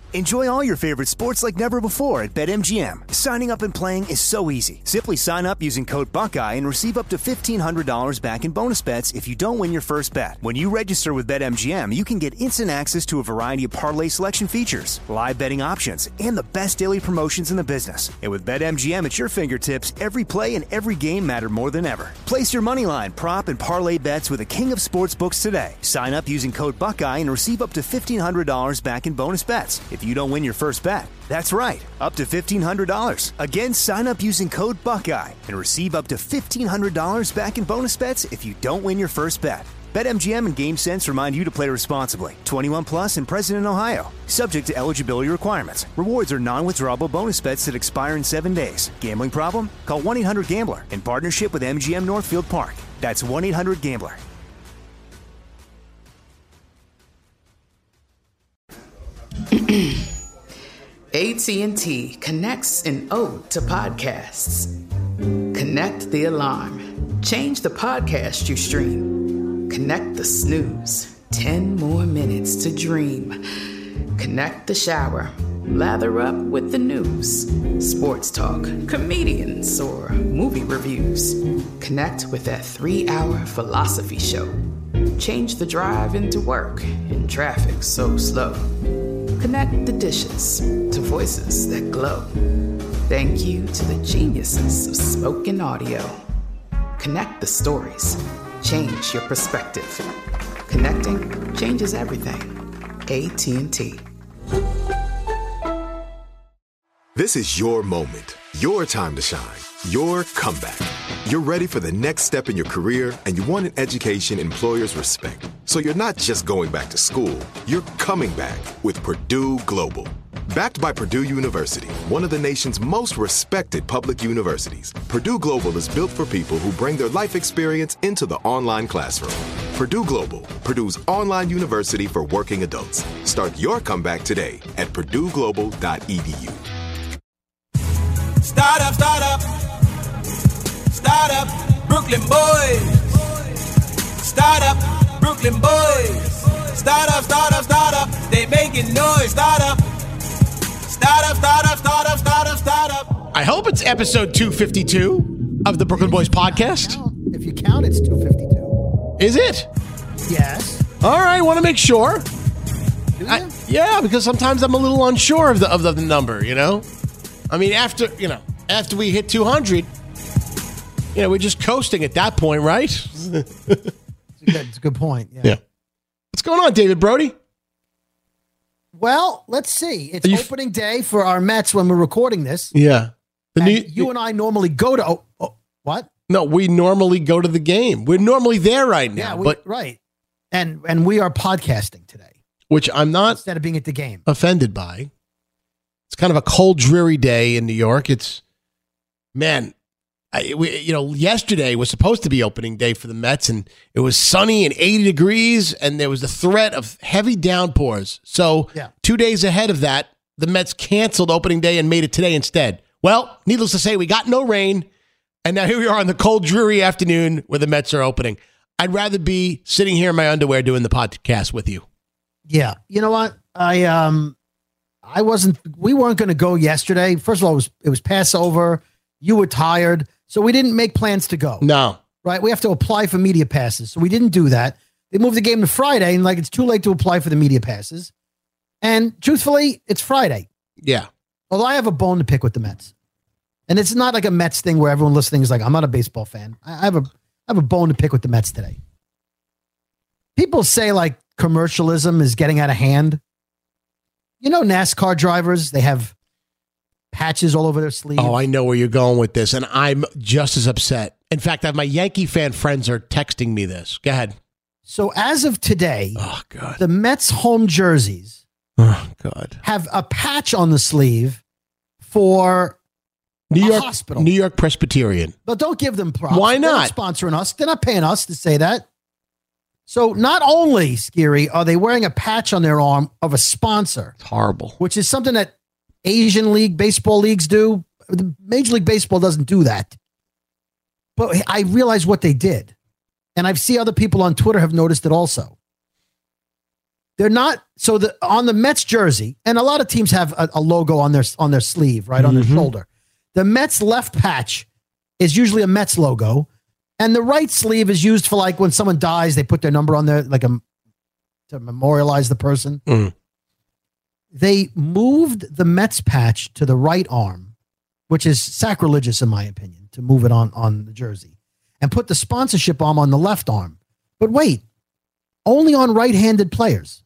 Enjoy all your favorite sports like never before at BetMGM. Signing up and playing is so easy. Simply sign up using code Buckeye and receive up to $1,500 back in bonus bets if you don't win your first bet. When you register with BetMGM, you can get instant access to a variety of parlay selection features, live betting options, and the best daily promotions in the business. And with BetMGM at your fingertips, every play and every game matter more than ever. Place your moneyline, prop, and parlay bets with the king of sportsbooks today. Sign up using code Buckeye and receive up to $1,500 back in bonus bets if you don't win your first bet. That's right, up to $1,500. Again, sign up using code Buckeye and receive up to $1,500 back in bonus bets if you don't win your first bet. BetMGM and GameSense remind you to play responsibly. 21 plus and present in Ohio. Subject to eligibility requirements. Rewards are non-withdrawable bonus bets that expire in 7 days. Gambling problem? Call 1-800-GAMBLER in partnership with MGM Northfield Park. That's 1-800-GAMBLER. AT&T connects an ode to podcasts. Connect the alarm. Change the podcast you stream. Connect the snooze. 10 more minutes to dream. Connect the shower. Lather up with the news. Sports talk, comedians, or movie reviews. Connect with that 3-hour philosophy show. Change the drive into work in traffic so slow. Connect the dishes to voices that glow. Thank you to the geniuses of spoken audio. Connect the stories. Change your perspective. Connecting changes everything. AT&T. This is your moment, your time to shine, your comeback. You're ready for the next step in your career, and you want an education employers respect. So you're not just going back to school, you're coming back with Purdue Global. Backed by Purdue University, one of the nation's most respected public universities, Purdue Global is built for people who bring their life experience into the online classroom. Purdue Global, Purdue's online university for working adults. Start your comeback today at purdueglobal.edu. Start up, Brooklyn boys. Start up, Brooklyn boys. Start up, they making noise. Start up. I hope it's episode 252 of the Brooklyn Boys podcast. If you count, it's 252. Is it? Yes. All right, want to make sure. Do you? Yeah, because sometimes I'm a little unsure of the number, you know? I mean, after we hit 200, we're just coasting at that point, right? It's a good point. Yeah. What's going on, David Brody? Well, let's see. It's opening day for our Mets when we're recording this. Yeah. You and I normally go to... what? No, we normally go to the game. We're normally there right now. Yeah, right. And we are podcasting today. Which I'm not... Instead of being at the game. ...offended by. It's kind of a cold, dreary day in New York. It's... Man... yesterday was supposed to be opening day for the Mets, and it was sunny and 80 degrees, and there was the threat of heavy downpours. So 2 days ahead of that, the Mets canceled opening day and made it today instead. Well, needless to say, we got no rain, and now here we are on the cold, dreary afternoon where the Mets are opening. I'd rather be sitting here in my underwear doing the podcast with you. Yeah. You know what? We weren't going to go yesterday. First of all, it was Passover. You were tired. So we didn't make plans to go. No. Right? We have to apply for media passes. So we didn't do that. They moved the game to Friday, and it's too late to apply for the media passes. And truthfully, it's Friday. Yeah. Although I have a bone to pick with the Mets. And it's not like a Mets thing where everyone listening is like, I'm not a baseball fan. I have a bone to pick with the Mets today. People say commercialism is getting out of hand. NASCAR drivers, they have patches all over their sleeves. Oh, I know where you're going with this, and I'm just as upset. In fact, my Yankee fan friends are texting me this. Go ahead. So as of today, God, the Mets home jerseys have a patch on the sleeve for New a hospital. New York Presbyterian. But don't give them props. Why not? They're not sponsoring us. They're not paying us to say that. So not only, Scary, are they wearing a patch on their arm of a sponsor. It's horrible. Which is something that Asian League baseball leagues do. The Major League Baseball doesn't do that. But I realize what they did. And I've seen other people on Twitter have noticed it also. They're not. So on the Mets jersey, and a lot of teams have a logo on their sleeve, right on their shoulder. The Mets left patch is usually a Mets logo, and the right sleeve is used for like when someone dies, they put their number on there, like to memorialize the person. They moved the Mets patch to the right arm, which is sacrilegious in my opinion, to move it on the jersey, and put the sponsorship arm on the left arm. But wait, only on right-handed players.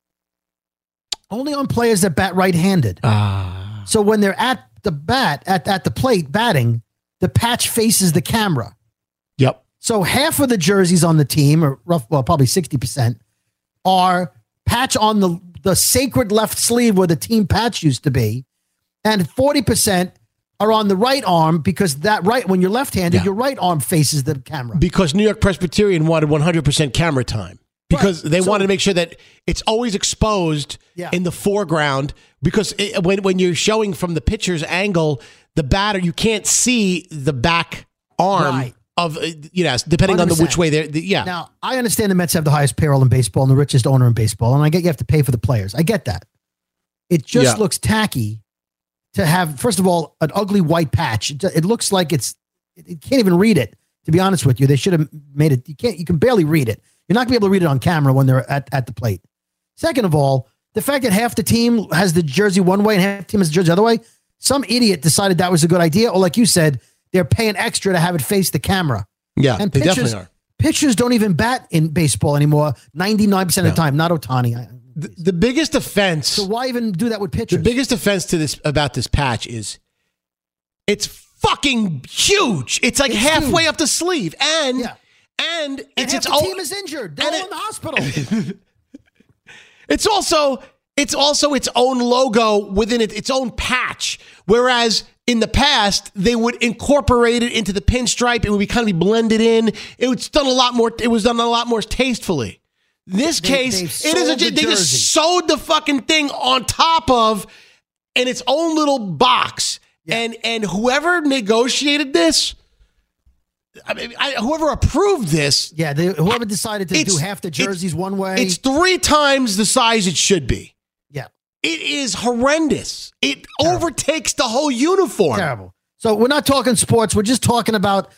Only on players that bat right-handed. So when they're at the bat, at the plate batting, the patch faces the camera. Yep. So half of the jerseys on the team, or probably 60%, are patch on the sacred left sleeve where the team patch used to be, and 40% are on the right arm because when you're left-handed, your right arm faces the camera. Because New York Presbyterian wanted 100% camera time. Because they wanted to make sure that it's always exposed in the foreground. Because when you're showing from the pitcher's angle, the batter, you can't see the back arm of, depending 100%. On which way they're. Now, I understand the Mets have the highest payroll in baseball and the richest owner in baseball. And I get you have to pay for the players. I get that. It just looks tacky to have, first of all, an ugly white patch. It looks like you can't even read it, to be honest with you. They should have made it. You can barely read it. You're not going to be able to read it on camera when they're at the plate. Second of all, the fact that half the team has the jersey one way and half the team has the jersey the other way, some idiot decided that was a good idea. Or like you said, they're paying extra to have it face the camera. Yeah, and they definitely are. Pitchers don't even bat in baseball anymore 99% of the time. Not Ohtani. The biggest offense. So why even do that with pitchers? The biggest offense about this patch is it's fucking huge. It's like halfway up the sleeve. And it's its own team is injured. They're all in the hospital. It's also its own logo within its own patch. Whereas in the past, they would incorporate it into the pinstripe. It would kind of be blended in. It was done a lot more tastefully. This case, they just sewed the fucking thing on top of in its own little box. Yeah. And whoever negotiated this, whoever approved this. Yeah, whoever decided to do half the jerseys one way. It's 3 times the size it should be. Yeah. It is horrendous. It overtakes the whole uniform. Terrible. So we're not talking sports. We're just talking about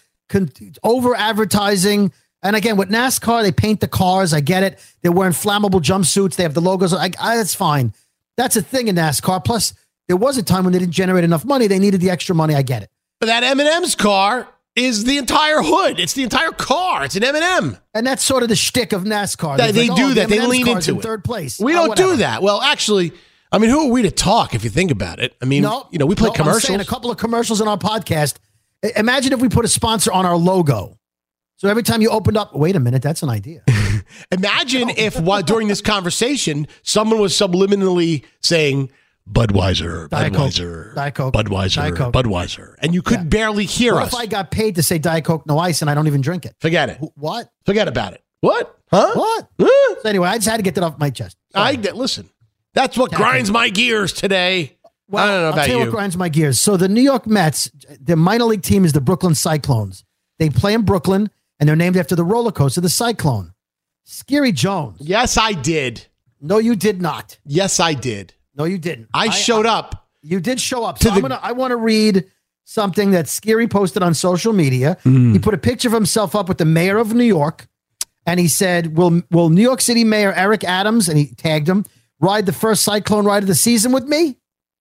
over-advertising. And again, with NASCAR, they paint the cars. I get it. They're wearing flammable jumpsuits. They have the logos. That's fine. That's a thing in NASCAR. Plus, there was a time when they didn't generate enough money. They needed the extra money. I get it. But that M&M's car is the entire hood. It's the entire car. It's an M&M. And that's sort of the shtick of NASCAR. They do that. They lean into it. Third place. We don't do that. Well, actually, I mean, who are we to talk if you think about it? I mean, we play commercials. I'm saying a couple of commercials on our podcast. Imagine if we put a sponsor on our logo. So every time you opened up, wait a minute, that's an idea. Imagine if during this conversation, someone was subliminally saying Budweiser, Diet Coke, Budweiser, and you could barely hear us. What if I got paid to say Diet Coke, no ice, and I don't even drink it? Forget it. What? Forget about it. What? Huh? What? So anyway, I just had to get that off my chest. Listen, that's what grinds my gears today. Well, I don't know about you. I'll tell you what grinds my gears. So the New York Mets, their minor league team is the Brooklyn Cyclones. They play in Brooklyn, and they're named after the roller coaster, the Cyclone. Scary Jones. Yes, I did. No, you did not. Yes, I did. No, you didn't. I showed up. You did show up. So I want to read something that Scary posted on social media. He put a picture of himself up with the mayor of New York, and he said, will New York City Mayor Eric Adams, and he tagged him, ride the first Cyclone ride of the season with me?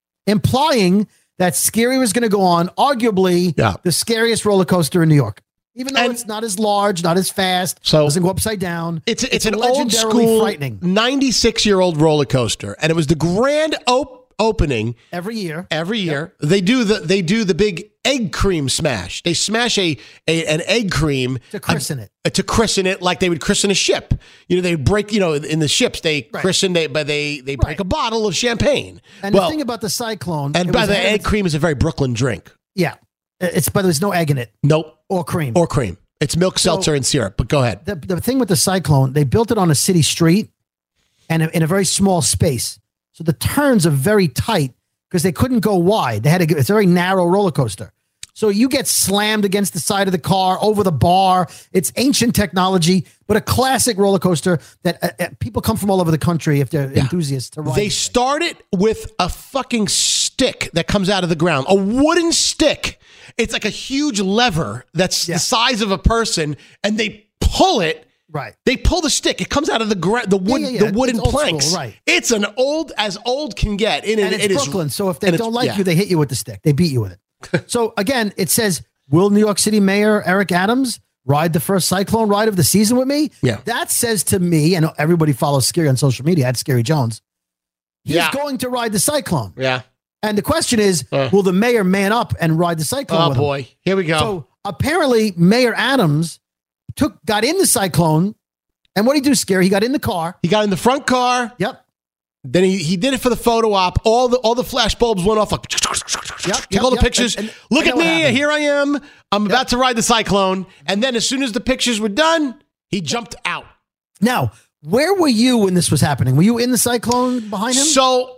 Implying that Scary was going to go on, arguably, the scariest roller coaster in New York. Even though it's not as large, not as fast, doesn't go upside down. It's an old school, 96-year-old roller coaster, and it was the grand opening every year. Yep. They do the big egg cream smash. They smash an egg cream to christen it. To christen it like they would christen a ship. They break. In the ships they christen. They break a bottle of champagne. And the thing about the Cyclone, and by the egg cream is a very Brooklyn drink. Yeah. But there's no egg in it. Nope. Or cream. It's milk, seltzer, and syrup. But go ahead. The thing with the Cyclone, they built it on a city street and in a very small space. So the turns are very tight because they couldn't go wide. It's a very narrow roller coaster. So you get slammed against the side of the car, over the bar. It's ancient technology, but a classic roller coaster that people come from all over the country if they're enthusiasts to ride. They start it with a fucking stick that comes out of the ground, a wooden stick. It's like a huge lever that's the size of a person, and they pull it. Right. They pull the stick. It comes out of the wooden planks. School, right. It's as old can get. And it's Brooklyn, so if they don't like you, they hit you with the stick. They beat you with it. So again, it says, will New York City Mayor Eric Adams ride the first cyclone ride of the season with me? Yeah. That says to me, and everybody follows Scary on social media, at Scary Jones, he's going to ride the cyclone. Yeah. And the question is, will the mayor man up and ride the cyclone with him? Oh, boy. Here we go. So apparently, Mayor Adams got in the cyclone, and what did he do, Scary? He got in the car. He got in the front car. Yep. Then he did it for the photo op. All the flash bulbs went off. Like, take all the pictures. And look at me. Here I am. I'm about to ride the cyclone. And then as soon as the pictures were done, he jumped out. Now, where were you when this was happening? Were you in the cyclone behind him? So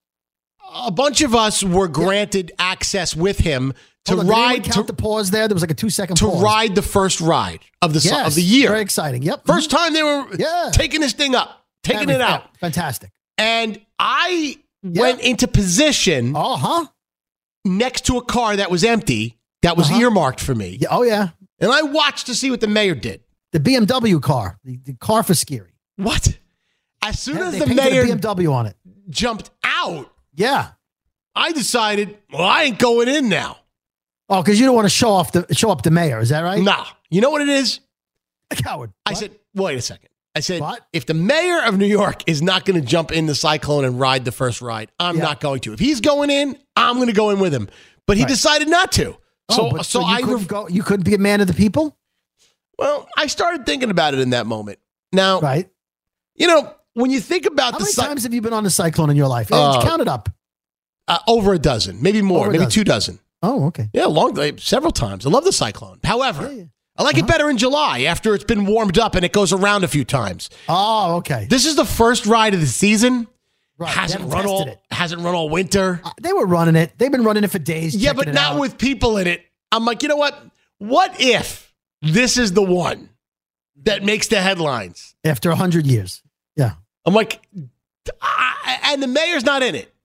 a bunch of us were granted access with him to ride. Count the pause there. There was like a 2-second pause. To ride the first ride of the year. Very exciting. Yep. First time they were taking this thing up, taking it out. Fantastic. And I went into position next to a car that was empty, that was earmarked for me. Oh, yeah. And I watched to see what the mayor did. The BMW car, the car for Scary. What? As soon as they the painted mayor a BMW on it, jumped out, I decided, I ain't going in now. Oh, because you don't want to show up the mayor. Is that right? Nah. You know what it is? A coward. I said, wait a second. I said, if the mayor of New York is not going to jump in the cyclone and ride the first ride, I'm not going to. If he's going in, I'm going to go in with him. But he decided not to. You couldn't be a man of the people? Well, I started thinking about it in that moment. Now, when you think about how many times have you been on a cyclone in your life? Count it up. Over a dozen, maybe more, maybe 2 dozen. Oh, okay. Yeah, several times. I love the cyclone. However, I like it better in July after it's been warmed up and it goes around a few times. Oh, okay. This is the first ride of the season. Right. Hasn't run all winter. They were running it. They've been running it for days. Yeah, but not with people in it. I'm like, you know what? What if this is the one that makes the headlines? After 100 years. Yeah. I'm like, and the mayor's not in it.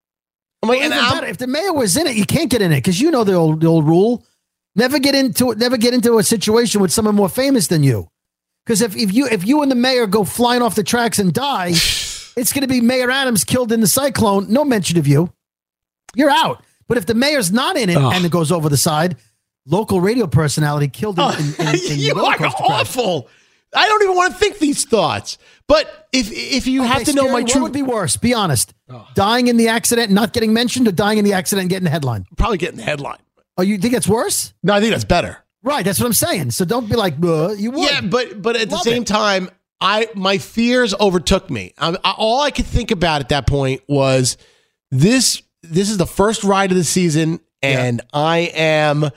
I'm like, if the mayor was in it, you can't get in it because the old rule. Never get into a situation with someone more famous than you. Because if you and the mayor go flying off the tracks and die, it's going to be Mayor Adams killed in the cyclone. No mention of you. You're out. But if the mayor's not in it and it goes over the side, local radio personality killed in you are awful. I don't even want to think these thoughts. But if you have to know my truth, what would be worse? Be honest. Dying in the accident and not getting mentioned, or dying in the accident and getting the headline? Probably getting the headline. Oh, you think it's worse? No, I think that's better. Right, that's what I'm saying. So don't be like, you would. Yeah, but at the same time, my fears overtook me. All I could think about at that point was this is the first ride of the season, and I am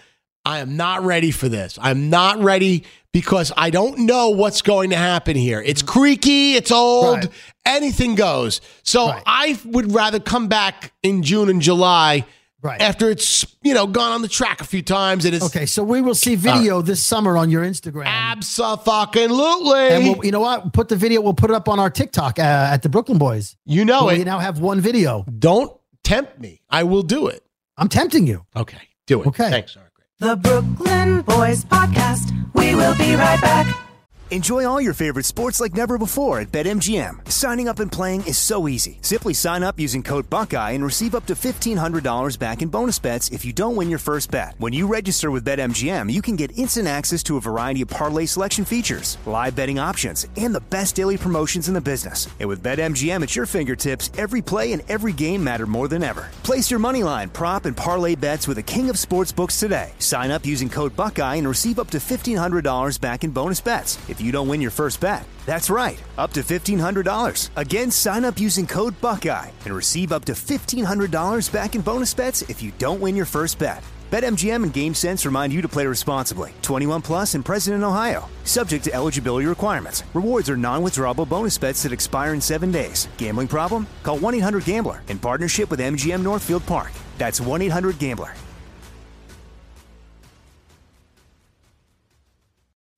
not ready for this. I'm not ready because I don't know what's going to happen here. It's creaky, it's old, anything goes. So I would rather come back in June and July. Right. After it's, gone on the track a few times. And it's okay, so we will see video this summer on your Instagram. Abso-fucking-lutely. And you know what? We'll put it up on our TikTok at the Brooklyn Boys. You know it. We now have one video. Don't tempt me. I will do it. I'm tempting you. Okay, do it. Okay. Thanks, Eric. The Brooklyn Boys Podcast. We will be right back. Enjoy all your favorite sports like never before at BetMGM. Signing up and playing is so easy. Simply sign up using code Buckeye and receive up to $1,500 back in bonus bets if you don't win your first bet. When you register with BetMGM, you can get instant access to a variety of parlay selection features, live betting options, and the best daily promotions in the business. And with BetMGM at your fingertips, every play and every game matter more than ever. Place your moneyline, prop, and parlay bets with the king of sportsbooks today. Sign up using code Buckeye and receive up to $1,500 back in bonus bets if you don't win your first bet. That's right, up to $1,500. Again, sign up using code Buckeye and receive up to $1,500 back in bonus bets if you don't win your first bet. BetMGM and GameSense remind you to play responsibly. 21 plus and present in Ohio. Subject to eligibility requirements. Rewards are non-withdrawable bonus bets that expire in 7 days. Gambling problem? Call 1-800-GAMBLER in partnership with MGM Northfield Park. That's 1-800-GAMBLER.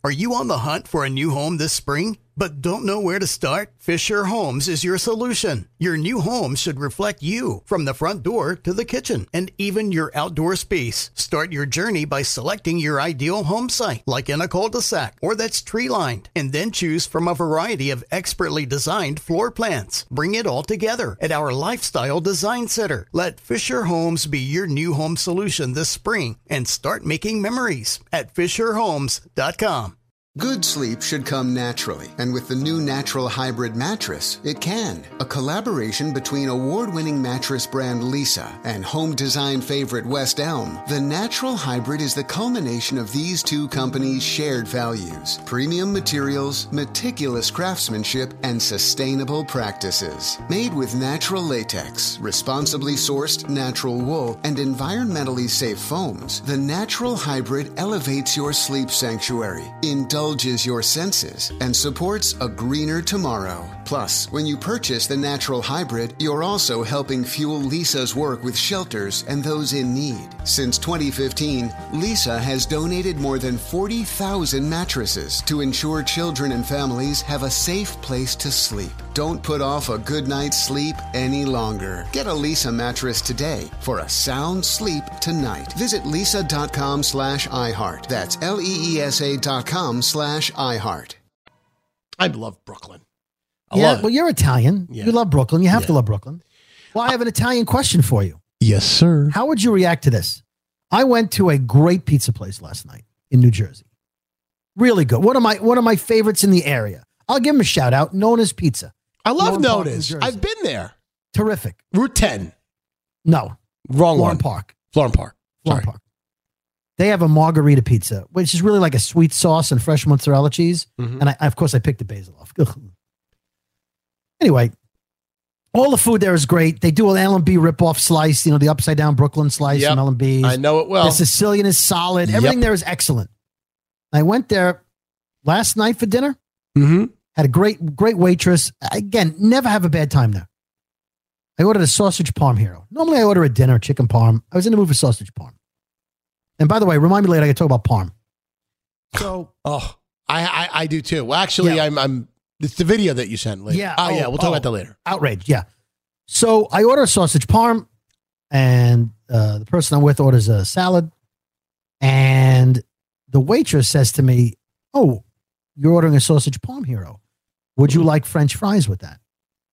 Are you on the hunt for a new home this spring, but don't know where to start? Fisher Homes is your solution. Your new home should reflect you, from the front door to the kitchen, and even your outdoor space. Start your journey by selecting your ideal home site, like in a cul-de-sac or that's tree-lined, and then choose from a variety of expertly designed floor plans. Bring it all together at our Lifestyle Design Center. Let Fisher Homes be your new home solution this spring and start making memories at FisherHomes.com. Good sleep should come naturally, and with the new Natural Hybrid mattress, it can. A collaboration between award-winning mattress brand Leesa and home design favorite West Elm, the Natural Hybrid is the culmination of these two companies' shared values: premium materials, meticulous craftsmanship, and sustainable practices. Made with natural latex, responsibly sourced natural wool, and environmentally safe foams, the Natural Hybrid elevates your sleep sanctuary, indulges your senses, and supports a greener tomorrow. Plus, when you purchase the Natural Hybrid, you're also helping fuel Leesa's work with shelters and those in need. Since 2015, Leesa has donated more than 40,000 mattresses to ensure children and families have a safe place to sleep. Don't put off a good night's sleep any longer. Get a Leesa mattress today for a sound sleep tonight. Visit leesa.com/iHeart. That's LEESA.com/iHeart. I love Brooklyn. I Yeah, love it. well, you're Italian. Yeah. You love Brooklyn. You have Yeah. to love Brooklyn. Well, I have an Italian question for you. Yes, sir. How would you react to this? I went to a great pizza place last night in New Jersey. Really good. One of my favorites in the area. I'll give them a shout out. Nona's Pizza. I love Florham Park, Nona's. New Jersey. I've been there. Terrific. Route 10. No. Wrong Florham one. Park. Florham Park. Florham Sorry. Park. They have a margarita pizza, which is really like a sweet sauce and fresh mozzarella cheese. Mhm. And of course, I picked the basil off. Ugh. Anyway, all the food there is great. They do an L&B ripoff slice, the upside down Brooklyn slice Yep. from L&B's. I know it well. The Sicilian is solid. Yep. Everything there is excellent. I went there last night for dinner. Mm-hmm. Had a great waitress. Again, never have a bad time there. I ordered a sausage parm hero. Normally I order a dinner, chicken parm. I was in the mood for sausage parm. And by the way, remind me later, I can talk about parm. So, Oh, I do too. Well, actually, Yeah. I'm. It's the video that you sent later. Yeah. Oh, yeah. We'll talk about that later. outraged, yeah. So I order a sausage parm, and the person I'm with orders a salad. And the waitress says to me, "Oh, you're ordering a sausage parm hero. Would you like French fries with that?"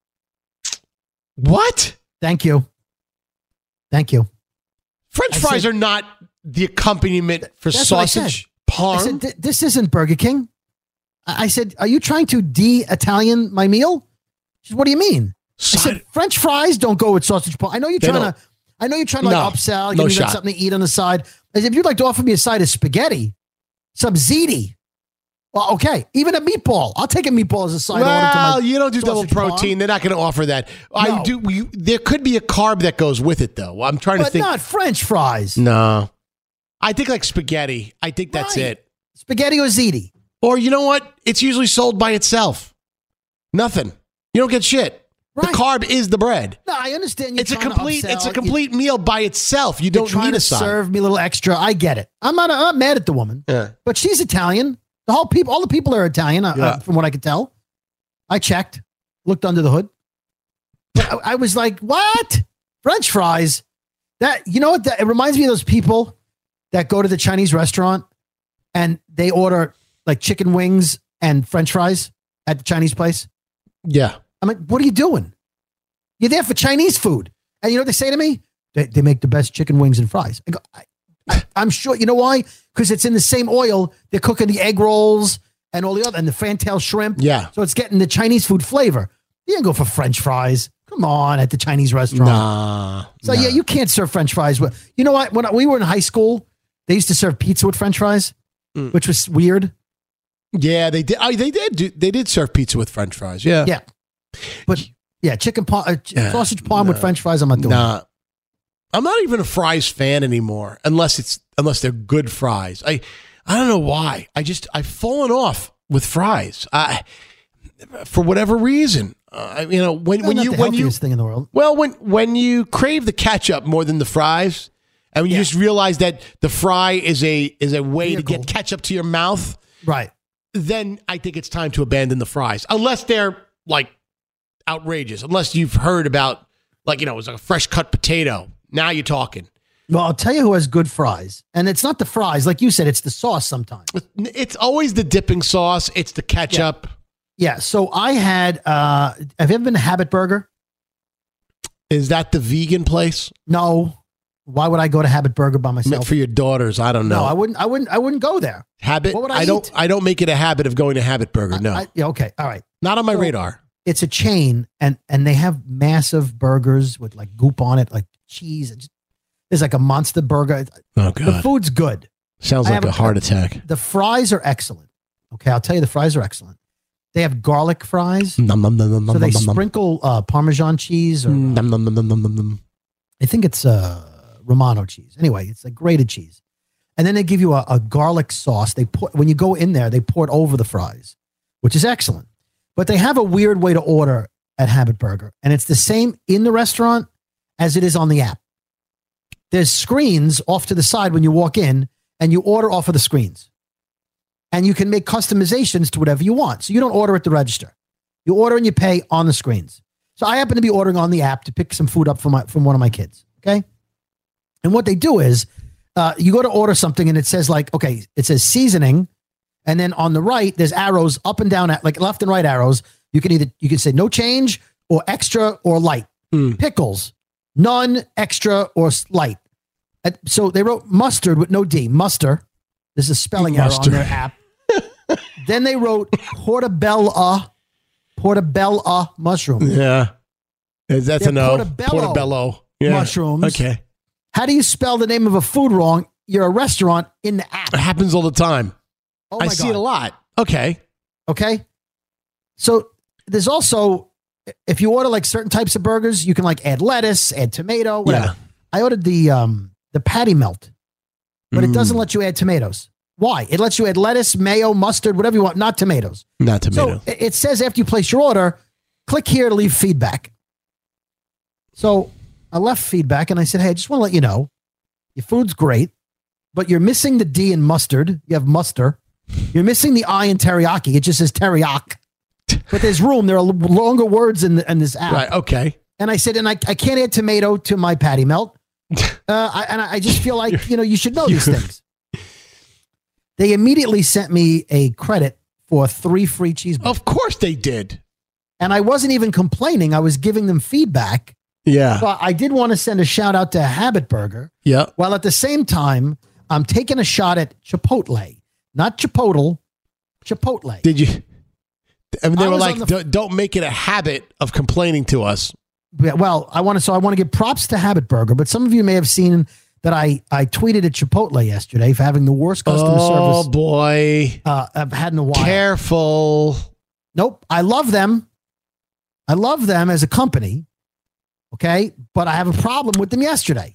What? Thank you. Thank you. French I fries said- are not the accompaniment for That's what I sausage I parm. said, "This isn't Burger King." I said, "Are you trying to de-Italian my meal?" She said, "What do you mean?" I said, "French fries don't go with sausage parm. I know you're They trying don't. to. I know you're trying to like No. upsell, No give me like shot. something to eat on the side. I said, if you'd like to offer me a side of spaghetti, some ziti, well, okay, even a meatball. I'll take a meatball as a side order to Well, my you don't do double sausage parm. protein. They're not going to offer that. I No. do. There could be a carb that goes with it, though. I'm trying to but think. not French fries. No, I think like spaghetti. I think that's Right. it. Spaghetti or ziti. Or you know what? It's usually sold by itself. Nothing. You don't get shit. Right. The carb is the bread. No, I understand. You're It's a trying to complete. upsell. It's a complete meal by itself. You You're don't trying need to a side. serve me a little extra. I get it. I'm not mad at the woman. Yeah. But she's Italian. All the people are Italian, Yeah. from what I could tell. I checked, looked under the hood. But I was like, "What? French fries? That you know what? It reminds me of those people that go to the Chinese restaurant and they order like chicken wings and French fries at the Chinese place. Yeah. I'm like, what are you doing? You're there for Chinese food, and you know what they say to me? They make the best chicken wings and fries. I go, I'm sure. You know why? Because it's in the same oil. They're cooking the egg rolls and all the other, and the fantail shrimp. Yeah. So it's getting the Chinese food flavor. You didn't go for French fries. Come on, at the Chinese restaurant. Nah. So yeah, you can't serve French fries with. You know what? When we were in high school, they used to serve pizza with French fries, which was weird. Yeah, they did. They did serve pizza with French fries. Yeah. Yeah, but yeah, chicken sausage parm with French fries. I'm not doing. Nah. I'm not even a fries fan anymore, unless they're good fries. I don't know why. I've fallen off with fries. For whatever reason. When Not you the healthiest thing in the world. Well, when you crave the ketchup more than the fries, and when you just realize that the fry is a way to Vehicle. get ketchup to your mouth, Right. then I think it's time to abandon the fries. Unless they're like outrageous. Unless you've heard about it was like a fresh cut potato. Now you're talking. Well, I'll tell you who has good fries. And it's not the fries. Like you said, it's the sauce sometimes. It's always the dipping sauce. It's the ketchup. Yeah. So I had, have you ever been to Habit Burger? Is that the vegan place? No. Why would I go to Habit Burger by myself? Meant for your daughters. I don't know. No, I wouldn't go there. Habit? What would I don't make it a habit of going to Habit Burger. No. Okay. All right. Not on my radar. It's a chain and they have massive burgers with like goop on it, like cheese. There's like a monster burger. Oh, God. The food's good. Sounds like a heart attack. The fries are excellent. Okay, I'll tell you, the fries are excellent. They have garlic fries. So they sprinkle Parmesan cheese. Or, I think it's Romano cheese. Anyway, it's like grated cheese. And then they give you a garlic sauce. When you go in there, they pour it over the fries, which is excellent. But they have a weird way to order at Habit Burger. And it's the same in the restaurant as it is on the app. There's screens off to the side when you walk in, and you order off of the screens. And you can make customizations to whatever you want. So you don't order at the register. You order and you pay on the screens. So I happen to be ordering on the app to pick some food up from one of my kids. Okay. And what they do is you go to order something and it says it says seasoning. And then on the right, there's arrows up and down, like left and right arrows. You can say no change or extra or light. Pickles, none, extra or light. So they wrote mustard with no D, muster. This is a spelling error on their app. Then they wrote portobello mushroom. Yeah. That's an O. Portobello. Mushrooms. Okay. How do you spell the name of a food wrong? You're a restaurant in the app. It happens all the time. Oh my I see it a lot. Okay. So there's also, if you order like certain types of burgers, you can like add lettuce, add tomato, whatever. Yeah. I ordered the patty melt, but it doesn't let you add tomatoes. Why? It lets you add lettuce, mayo, mustard, whatever you want, not tomatoes. Not tomato. So it says after you place your order, click here to leave feedback. So I left feedback and I said, hey, I just want to let you know, your food's great, but you're missing the D in mustard. You have muster. You're missing the I in teriyaki. It just says teriyaki. But there's room. There are longer words in this app. Right. Okay. And I said, and I can't add tomato to my patty melt. I just feel like, you should know these things. They immediately sent me a credit for 3 free cheeseburgers. Of course they did. And I wasn't even complaining. I was giving them feedback. Yeah. So I did want to send a shout out to Habit Burger. Yeah. While at the same time, I'm taking a shot at Chipotle. Not Chipotle, Chipotle. Did you? I mean, they were like, don't make it a habit of complaining to us. Yeah, well, I want to give props to Habit Burger, but some of you may have seen that I tweeted at Chipotle yesterday for having the worst customer service. Oh, boy. I've had in a while. Careful. Nope. I love them. I love them as a company. Okay. But I have a problem with them yesterday.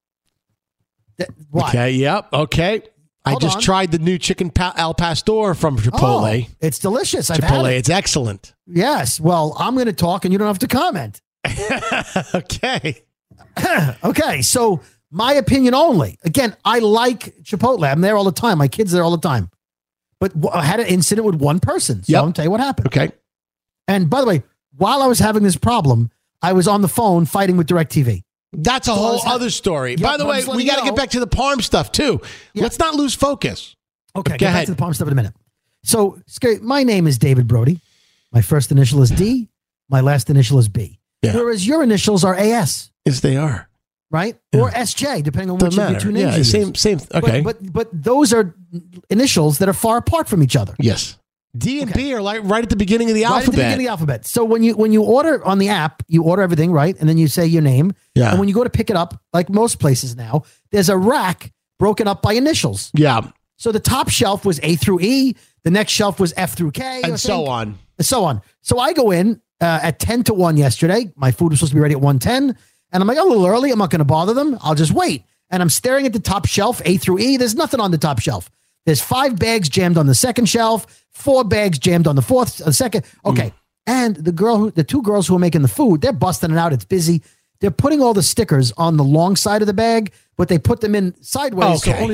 Why? Okay. Yep. Okay. I just tried the new chicken al pastor from Chipotle. Oh, it's delicious. I've had Chipotle. it. It's excellent. Yes. Well, I'm going to talk and you don't have to comment. Okay. Okay. So my opinion only. Again, I like Chipotle. I'm there all the time. My kids are there all the time. But I had an incident with one person. So I'll tell you what happened. Okay. And by the way, while I was having this problem, I was on the phone fighting with DirecTV. That's a whole other story. By the way, we got to get back to the Parm stuff too. Yeah. Let's not lose focus. Okay, get back to the Parm stuff in a minute. So, my name is David Brody. My first initial is D. My last initial is B. Yeah. Whereas your initials are AS. Yes, they are. Right? Yeah. Or SJ, depending on which of your two names you use. Same. Okay. But those are initials that are far apart from each other. Yes. D and B are like right at the beginning of the alphabet. Right at the beginning of the alphabet. So when you order on the app, you order everything, right? And then you say your name. Yeah. And when you go to pick it up, like most places now, there's a rack broken up by initials. Yeah. So the top shelf was A through E. The next shelf was F through K. And so on. And so on. So I go in at 10 to 1 yesterday. My food was supposed to be ready at 1:10. And I'm like, a little early. I'm not going to bother them. I'll just wait. And I'm staring at the top shelf, A through E. There's nothing on the top shelf. There's 5 bags jammed on the second shelf, 4 bags jammed on the second. Okay. And the 2 girls who are making the food, they're busting it out. It's busy. They're putting all the stickers on the long side of the bag, but they put them in sideways. Okay. So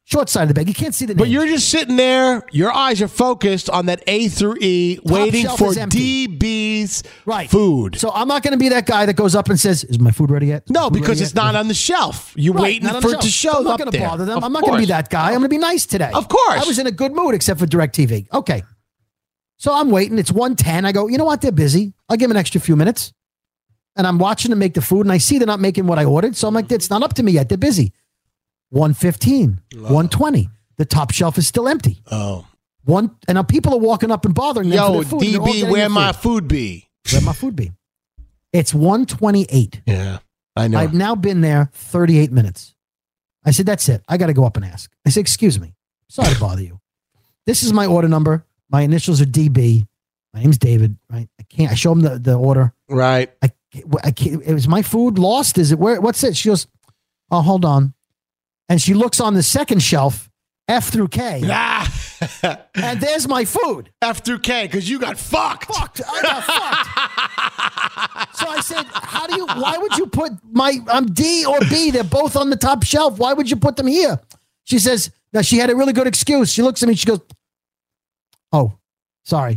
Short side of the bag. You can't see the name. But you're just sitting there. Your eyes are focused on that A through E, waiting shelf for is empty. DB's Right. food. So I'm not going to be that guy that goes up and says, "Is my food ready yet?" No, because it's not on the shelf. You're waiting not on for the it to shelf. show I'm not up going to there. bother them. Of I'm not going to be course. that guy. I'm going to be nice today. Of course. I was in a good mood except for DirecTV. Okay. So I'm waiting. It's 1:10. I go, you know what? They're busy. I'll give them an extra few minutes. And I'm watching them make the food, and I see they're not making what I ordered. So I'm like, it's not up to me yet. They're busy. 1:15, 1:20. The top shelf is still empty. Oh. And now people are walking up and bothering them for Yo, their food. They're all DB, getting where their my food. food be? Where my food be? It's 1:28. Yeah, I know. I've now been there 38 minutes. I said, that's it. I got to go up and ask. I said, excuse me. Sorry to bother you. This is my order number. My initials are DB. My name's David, right? I show him the order. Right. I can't, is my food lost? Is it where? What's it? She goes, oh, hold on. And she looks on the second shelf, F through K. And there's my food. F through K, because you got fucked. I got fucked. So I said, why would you put I'm D or B? They're both on the top shelf. Why would you put them here? She says, now she had a really good excuse. She looks at me, she goes, oh, sorry.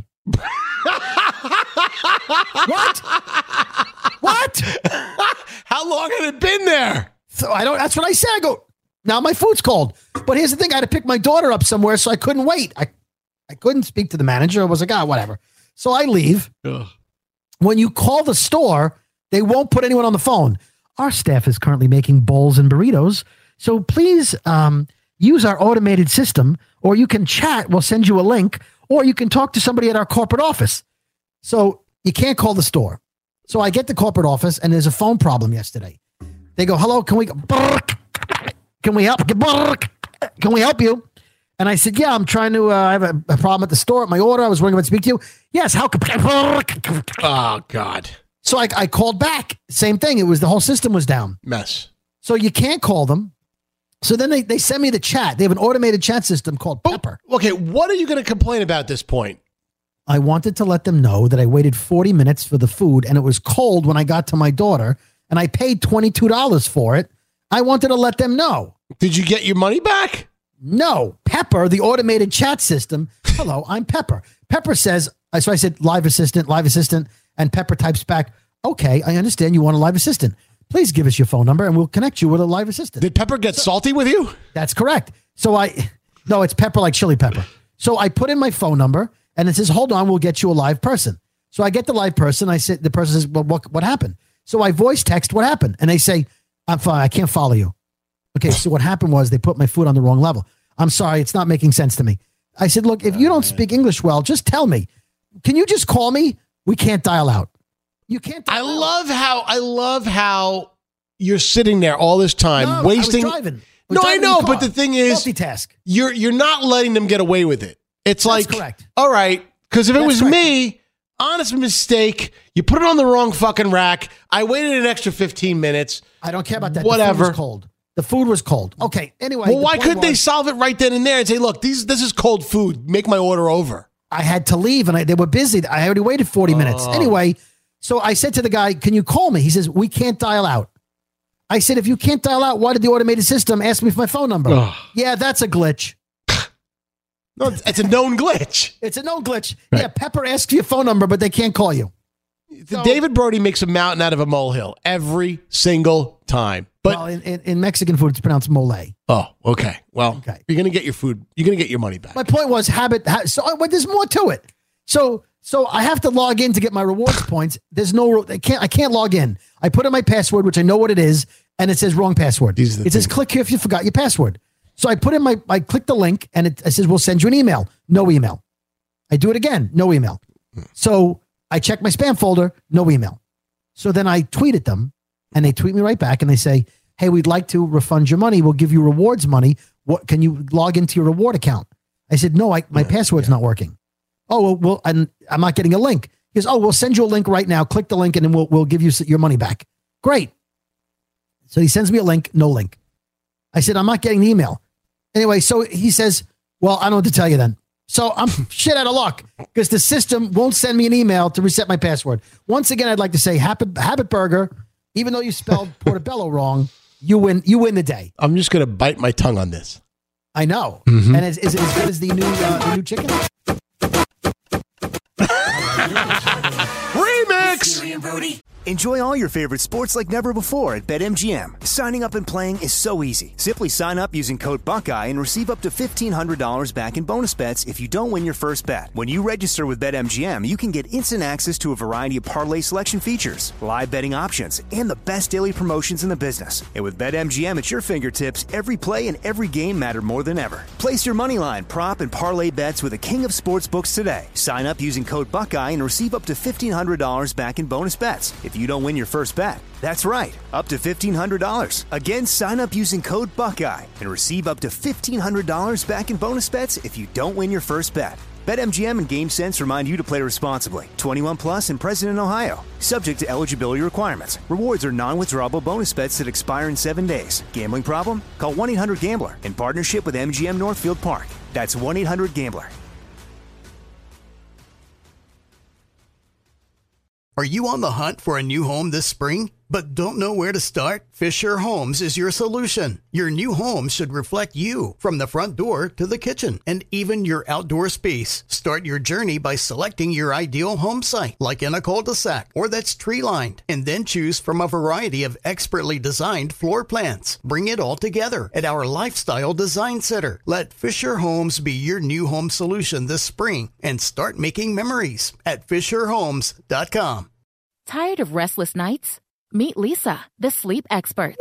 What? How long had it been there? So that's what I said. I go, now my food's cold. But here's the thing. I had to pick my daughter up somewhere, so I couldn't wait. I couldn't speak to the manager. I was like, whatever. So I leave. Ugh. When you call the store, they won't put anyone on the phone. Our staff is currently making bowls and burritos. So please use our automated system, or you can chat. We'll send you a link, or you can talk to somebody at our corporate office. So you can't call the store. So I get the corporate office, and there's a phone problem yesterday. They go, hello, can we help you? And I said, yeah, I'm trying to, I have a problem at the store at my order. I was wondering if I'd speak to you. Yes, how can, oh, God. So I called back. Same thing. It was, the whole system was down. Mess. So you can't call them. So then they send me the chat. They have an automated chat system called Pepper. Okay, what are you going to complain about at this point? I wanted to let them know that I waited 40 minutes for the food, and it was cold when I got to my daughter, and I paid $22 for it. I wanted to let them know. Did you get your money back? No. Pepper, the automated chat system. Hello, I'm Pepper. Pepper says, so I said, live assistant, and Pepper types back, okay, I understand you want a live assistant. Please give us your phone number, and we'll connect you with a live assistant. Did Pepper get salty with you? That's correct. So no, it's Pepper like chili pepper. So I put in my phone number, and it says, hold on, we'll get you a live person. So I get the live person. The person says, well, what happened? So I voice text what happened. And they say, I'm fine. I can't follow you. Okay. So what happened was they put my food on the wrong level. I'm sorry. It's not making sense to me. I said, look, if you don't speak English well, just tell me. Can you just call me? We can't dial out. You can't dial out. I love how you're sitting there all this time wasting. I was driving. I know, but the thing is, multitask. You're not letting them get away with it. It's That's like, correct. All right, because if it was correct. me, honest mistake, you put it on the wrong fucking rack. I waited an extra 15 minutes. I don't care about that. Whatever. The food was cold. The food was cold. Okay. Anyway. Well, why couldn't they solve it right then and there and say, look, this is cold food. Make my order over. I had to leave, and they were busy. I already waited 40 minutes. Anyway, so I said to the guy, can you call me? He says, we can't dial out. I said, if you can't dial out, why did the automated system ask me for my phone number? Yeah, that's a glitch. No, it's a known glitch. It's a known glitch. Right. Yeah, Pepper asks you your phone number, but they can't call you. So, David Brody makes a mountain out of a molehill every single time. But well, in Mexican food, it's pronounced mole. Oh, okay. Well, you're going to get your food. You're going to get your money back. My point was but there's more to it. So I have to log in to get my rewards points. There's I can't log in. I put in my password, which I know what it is, and it says wrong password. It says click here if you forgot your password. So I put in I click the link, and it says we'll send you an email. No email. I do it again. No email. So I check my spam folder. No email. So then I tweet at them, and they tweet me right back, and they say, hey, we'd like to refund your money. We'll give you rewards money. What can you log into your reward account? I said, no, my password's not working. Oh, well, and I'm not getting a link. He goes, oh, we'll send you a link right now. Click the link, and then we'll give you your money back. Great. So he sends me a link. No link. I said, I'm not getting the email. Anyway, so he says, well, I don't know what to tell you then. So I'm shit out of luck because the system won't send me an email to reset my password. Once again, I'd like to say Habit Burger, even though you spelled Portobello wrong, you win the day. I'm just going to bite my tongue on this. I know. Mm-hmm. And is it as good as the new chicken? Remix! Enjoy all your favorite sports like never before at BetMGM. Signing up and playing is so easy. Simply sign up using code Buckeye and receive up to $1,500 back in bonus bets if you don't win your first bet. When you register with BetMGM, you can get instant access to a variety of parlay selection features, live betting options, and the best daily promotions in the business. And with BetMGM at your fingertips, every play and every game matter more than ever. Place your moneyline, prop, and parlay bets with the king of sportsbooks today. Sign up using code Buckeye and receive up to $1,500 back in bonus bets if you don't win your first bet. That's right, up to $1,500. Again, sign up using code Buckeye and receive up to $1,500 back in bonus bets if you don't win your first bet. BetMGM and GameSense remind you to play responsibly. 21 plus and present in Ohio. Subject to eligibility requirements. Rewards are non-withdrawable bonus bets that expire in 7 days. Gambling problem? Call 1-800-GAMBLER in partnership with MGM Northfield Park. That's 1-800-GAMBLER. Are you on the hunt for a new home this spring, but don't know where to start? Fisher Homes is your solution. Your new home should reflect you, from the front door to the kitchen, and even your outdoor space. Start your journey by selecting your ideal home site, like in a cul-de-sac or that's tree-lined, and then choose from a variety of expertly designed floor plans. Bring it all together at our Lifestyle Design Center. Let Fisher Homes be your new home solution this spring and start making memories at FisherHomes.com. Tired of restless nights? Meet Lisa, the sleep experts.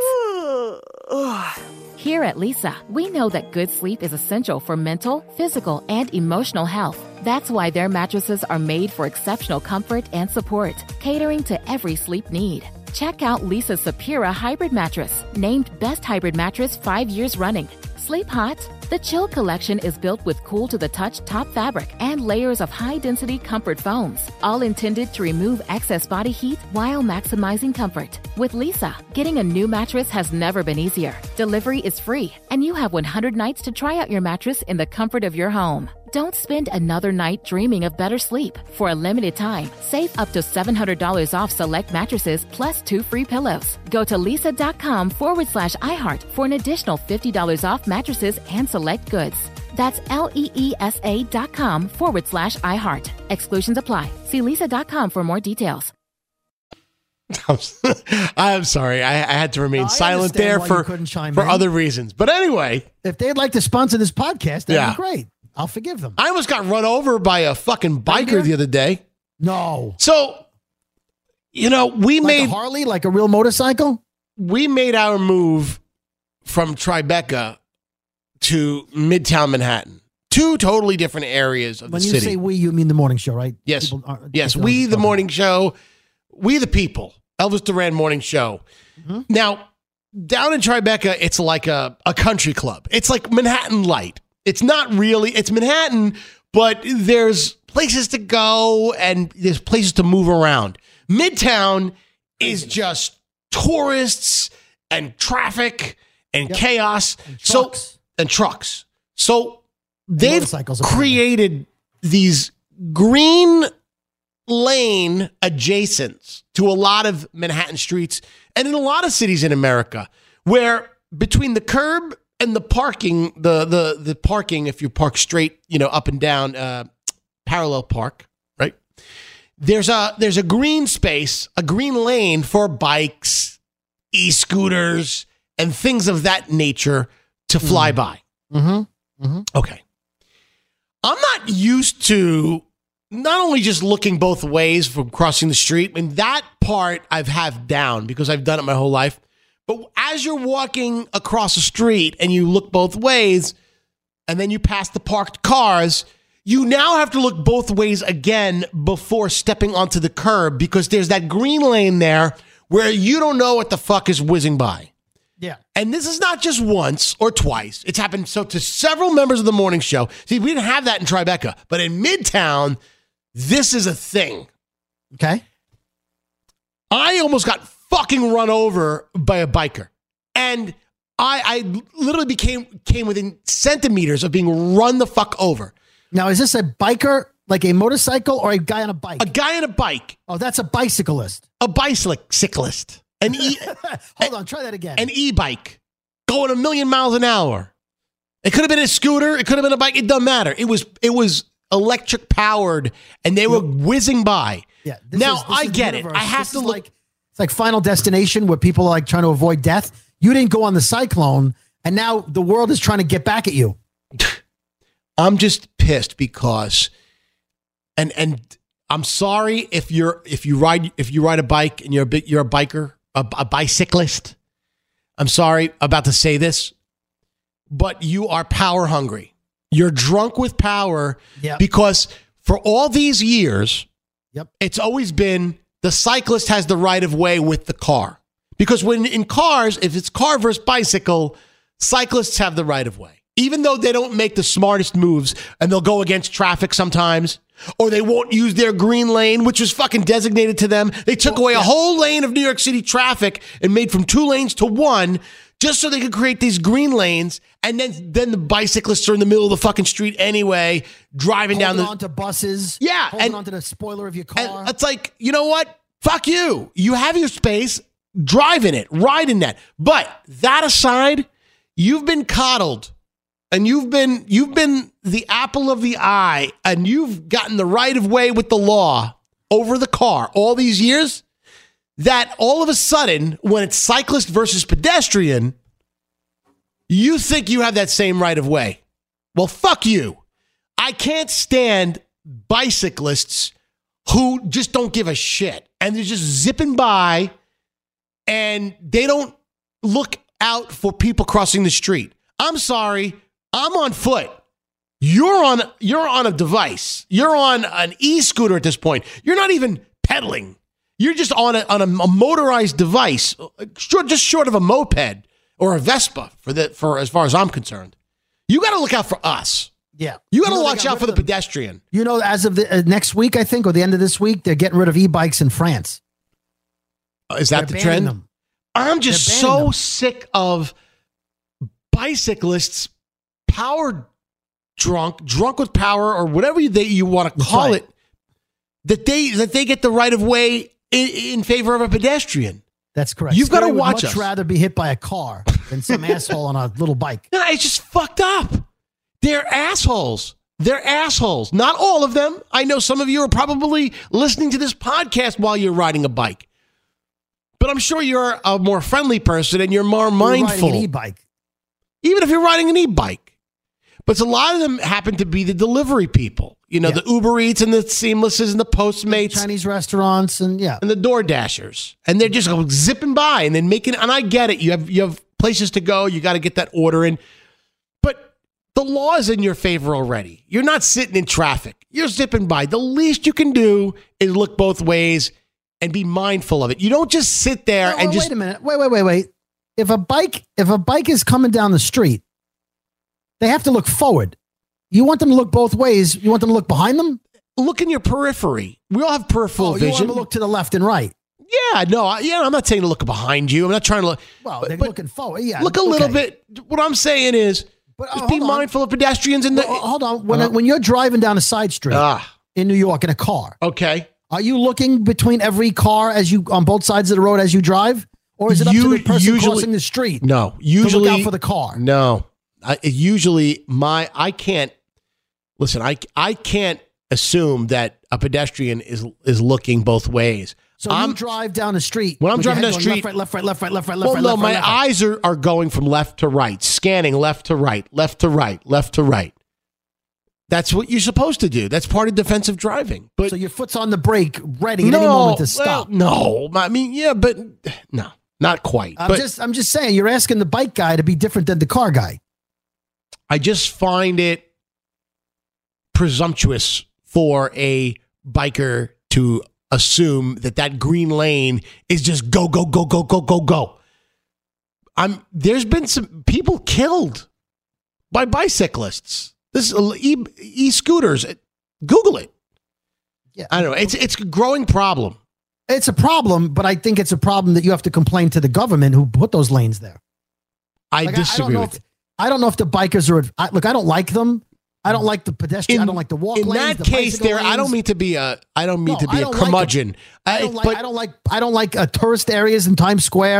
Here at Lisa, we know that good sleep is essential for mental, physical, and emotional health. That's why their mattresses are made for exceptional comfort and support, catering to every sleep need. Check out Lisa's Sapira Hybrid Mattress, named Best Hybrid Mattress 5 years running. Sleep hot? The Chill Collection is built with cool-to-the-touch top fabric and layers of high-density comfort foams, all intended to remove excess body heat while maximizing comfort. With Lisa, getting a new mattress has never been easier. Delivery is free, and you have 100 nights to try out your mattress in the comfort of your home. Don't spend another night dreaming of better sleep. For a limited time, save up to $700 off select mattresses plus 2 free pillows. Go to lisa.com/iHeart for an additional $50 off mattresses and select goods. That's LEESA.com/iHeart. Exclusions apply. See lisa.com for more details. I'm sorry. I had to remain silent there for other reasons. But anyway. If they'd like to sponsor this podcast, that'd be great. I'll forgive them. I almost got run over by a fucking biker the other day. No. So, we like made a Harley, like a real motorcycle. We made our move from Tribeca to Midtown Manhattan. 2 totally different areas of the city. When you say we, you mean the morning show, right? Yes. Yes. We, the morning show. We, the people. Elvis Duran morning show. Mm-hmm. Now, down in Tribeca, it's like a country club. It's like Manhattan Light. It's not really, it's Manhattan, but there's places to go and there's places to move around. Midtown is just tourists and traffic and chaos. And trucks. So they've created these green lane adjacents to a lot of Manhattan streets and in a lot of cities in America where between the curb and the parking, the parking, if you park straight, up and down, parallel park, right? There's a green space, a green lane for bikes, e-scooters, and things of that nature to fly by. Mm-hmm. Mm-hmm. Okay. I'm not used to not only just looking both ways from crossing the street, and that part I've had down because I've done it my whole life. But as you're walking across the street and you look both ways and then you pass the parked cars, you now have to look both ways again before stepping onto the curb because there's that green lane there where you don't know what the fuck is whizzing by. Yeah. And this is not just once or twice. It's happened to several members of the morning show. See, we didn't have that in Tribeca, but in Midtown, this is a thing. Okay. I almost got fucking run over by a biker. And I literally came within centimeters of being run the fuck over. Now, is this a biker, like a motorcycle, or a guy on a bike? A guy on a bike. Oh, that's a bicyclist. A bicyclist. Hold on, try that again. An e-bike going 1,000,000 miles an hour. It could have been a scooter. It could have been a bike. It doesn't matter. It was electric powered, and they were whizzing by. Yeah. I get it. I have to look. It's like Final Destination where people are like trying to avoid death. You didn't go on the cyclone, and now the world is trying to get back at you. I'm just pissed because, and I'm sorry if you ride a bike and you're a biker, a bicyclist. I'm sorry about to say this, but you are power hungry. You're drunk with power because for all these years, it's always been the cyclist has the right of way with the car. Because when in cars, if it's car versus bicycle, cyclists have the right of way. Even though they don't make the smartest moves and they'll go against traffic sometimes, or they won't use their green lane, which was fucking designated to them. They took away a whole lane of New York City traffic and made from 2 lanes to 1 just so they could create these green lanes. And then the bicyclists are in the middle of the fucking street anyway, driving down onto buses. Yeah. Holding onto the spoiler of your car. And it's like, you know what? Fuck you. You have your space. Drive in it. Ride in that. But that aside, you've been coddled. And you've been the apple of the eye, and you've gotten the right of way with the law over the car all these years, that all of a sudden, when it's cyclist versus pedestrian, you think you have that same right of way. Well, fuck you. I can't stand bicyclists who just don't give a shit, and they're just zipping by, and they don't look out for people crossing the street. I'm sorry. I'm on foot. You're on a device. You're on an e-scooter at this point. You're not even pedaling. You're just on a motorized device, just short of a moped or a Vespa for as far as I'm concerned. You got to look out for us. Yeah. You got to watch out for the pedestrian. You know, as of the next week, I think, or the end of this week, they're getting rid of e-bikes in France. Is that the trend? Them. I'm just so sick of bicyclists power drunk with power, or whatever you want to call it, that they get the right of way in favor of a pedestrian. That's correct. You've got to watch us. Much rather be hit by a car than some asshole on a little bike. No, it's just fucked up. They're assholes. They're assholes. Not all of them. I know some of you are probably listening to this podcast while you're riding a bike. But I'm sure you're a more friendly person and you're more mindful. Riding an e-bike. Even if you're riding an e-bike. But a lot of them happen to be the delivery people. You know, the Uber Eats and the Seamlesses and the Postmates. Chinese restaurants and the Door Dashers. And they're just zipping by and then and I get it. You have places to go. You got to get that order in. But the law is in your favor already. You're not sitting in traffic. You're zipping by. The least you can do is look both ways and be mindful of it. You don't just sit there and just... Wait a minute. Wait. If a bike is coming down the street, they have to look forward. You want them to look both ways. You want them to look behind them? Look in your periphery. We all have peripheral vision. You want them to look to the left and right. Yeah, no, I'm not saying to look behind you. I'm not trying to look. Well, they're looking forward. Yeah, look a little bit. What I'm saying is, just be mindful of pedestrians in the. Hold on. When you're driving down a side street in New York in a car, okay, are you looking between every car as you on both sides of the road as you drive, or is it up to the person crossing the street? No, to usually look out for the car. No. I can't listen. I can't assume that a pedestrian is looking both ways. So you drive down the street. When I'm driving down the street, left, right. Well, no, my eyes are going from left to right, scanning left to right, left to right, left to right. That's what you're supposed to do. That's part of defensive driving. But so your foot's on the brake, ready at any moment to stop. Well, no, I mean, yeah, but no, not quite. I'm just saying, you're asking the bike guy to be different than the car guy. I just find it presumptuous for a biker to assume that green lane is just go. There's been some people killed by bicyclists. This e-scooters. Google it. Yeah, I don't know. It's a growing problem. It's a problem, but I think it's a problem that you have to complain to the government who put those lanes there. I disagree with it. I don't know if the bikers are. Look, I don't like them. I don't like the pedestrian. I don't like the walk lanes. In that case, I don't mean to be a curmudgeon. I don't like tourist areas in Times Square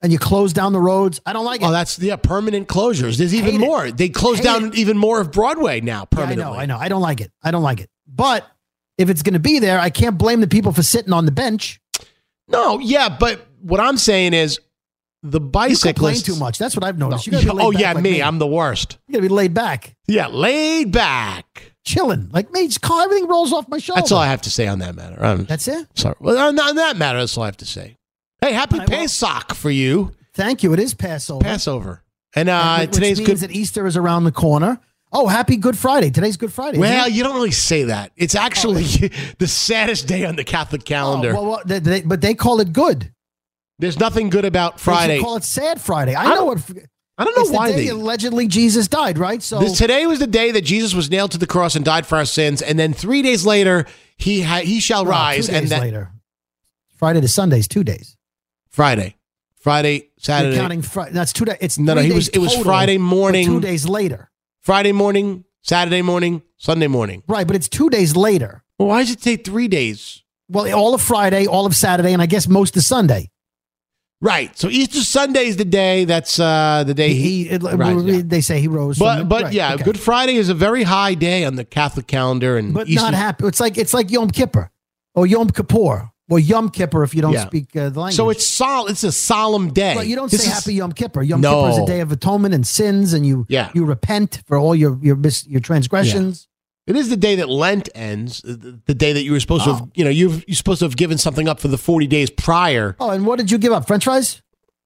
and you close down the roads. I don't like it. Oh, that's permanent closures. There's even more. They close down even more of Broadway now permanently. Yeah, I know. I don't like it. But if it's going to be there, I can't blame the people for sitting on the bench. No, yeah, but what I'm saying is the bicyclists. You complain too much. That's what I've noticed. No. Me. I'm the worst. You got to be laid back. Yeah, laid back. Chilling. Like me, everything rolls off my shoulder. That's all I have to say on that matter. That's it? Sorry. Well, on that matter, that's all I have to say. Hey, happy Pesach for you. Thank you. It is Passover. And today's means that Easter is around the corner. Oh, happy Good Friday. Today's Good Friday. Well, you don't really say that. It's actually the saddest day on the Catholic calendar. But they call it good. There's nothing good about Friday. They call it Sad Friday. I don't know why the day allegedly Jesus died, right? So today was the day that Jesus was nailed to the cross and died for our sins, and then 3 days later he shall rise. 2 days later, Friday to Sunday is 2 days. Friday, Saturday. You're counting that's 2 days. It's no. It was Friday morning. 2 days later. Friday morning, Saturday morning, Sunday morning. Right, but it's 2 days later. Well, why does it take 3 days? Well, all of Friday, all of Saturday, and I guess most of Sunday. Right. So Easter Sunday is the day. That's the day they say he rose. But Good Friday is a very high day on the Catholic calendar, and but Easter, not happy. It's like Yom Kippur or Yom Kippur. Or Yom Kippur if you don't speak the language. So it's a solemn day. Well, you don't say Happy Yom Kippur. Yom Kippur is a day of atonement and sins, and you repent for all your transgressions. Yeah. It is the day that Lent ends, the day that you were supposed to have, you're supposed to have given something up for the 40 days prior. Oh, and what did you give up? French fries?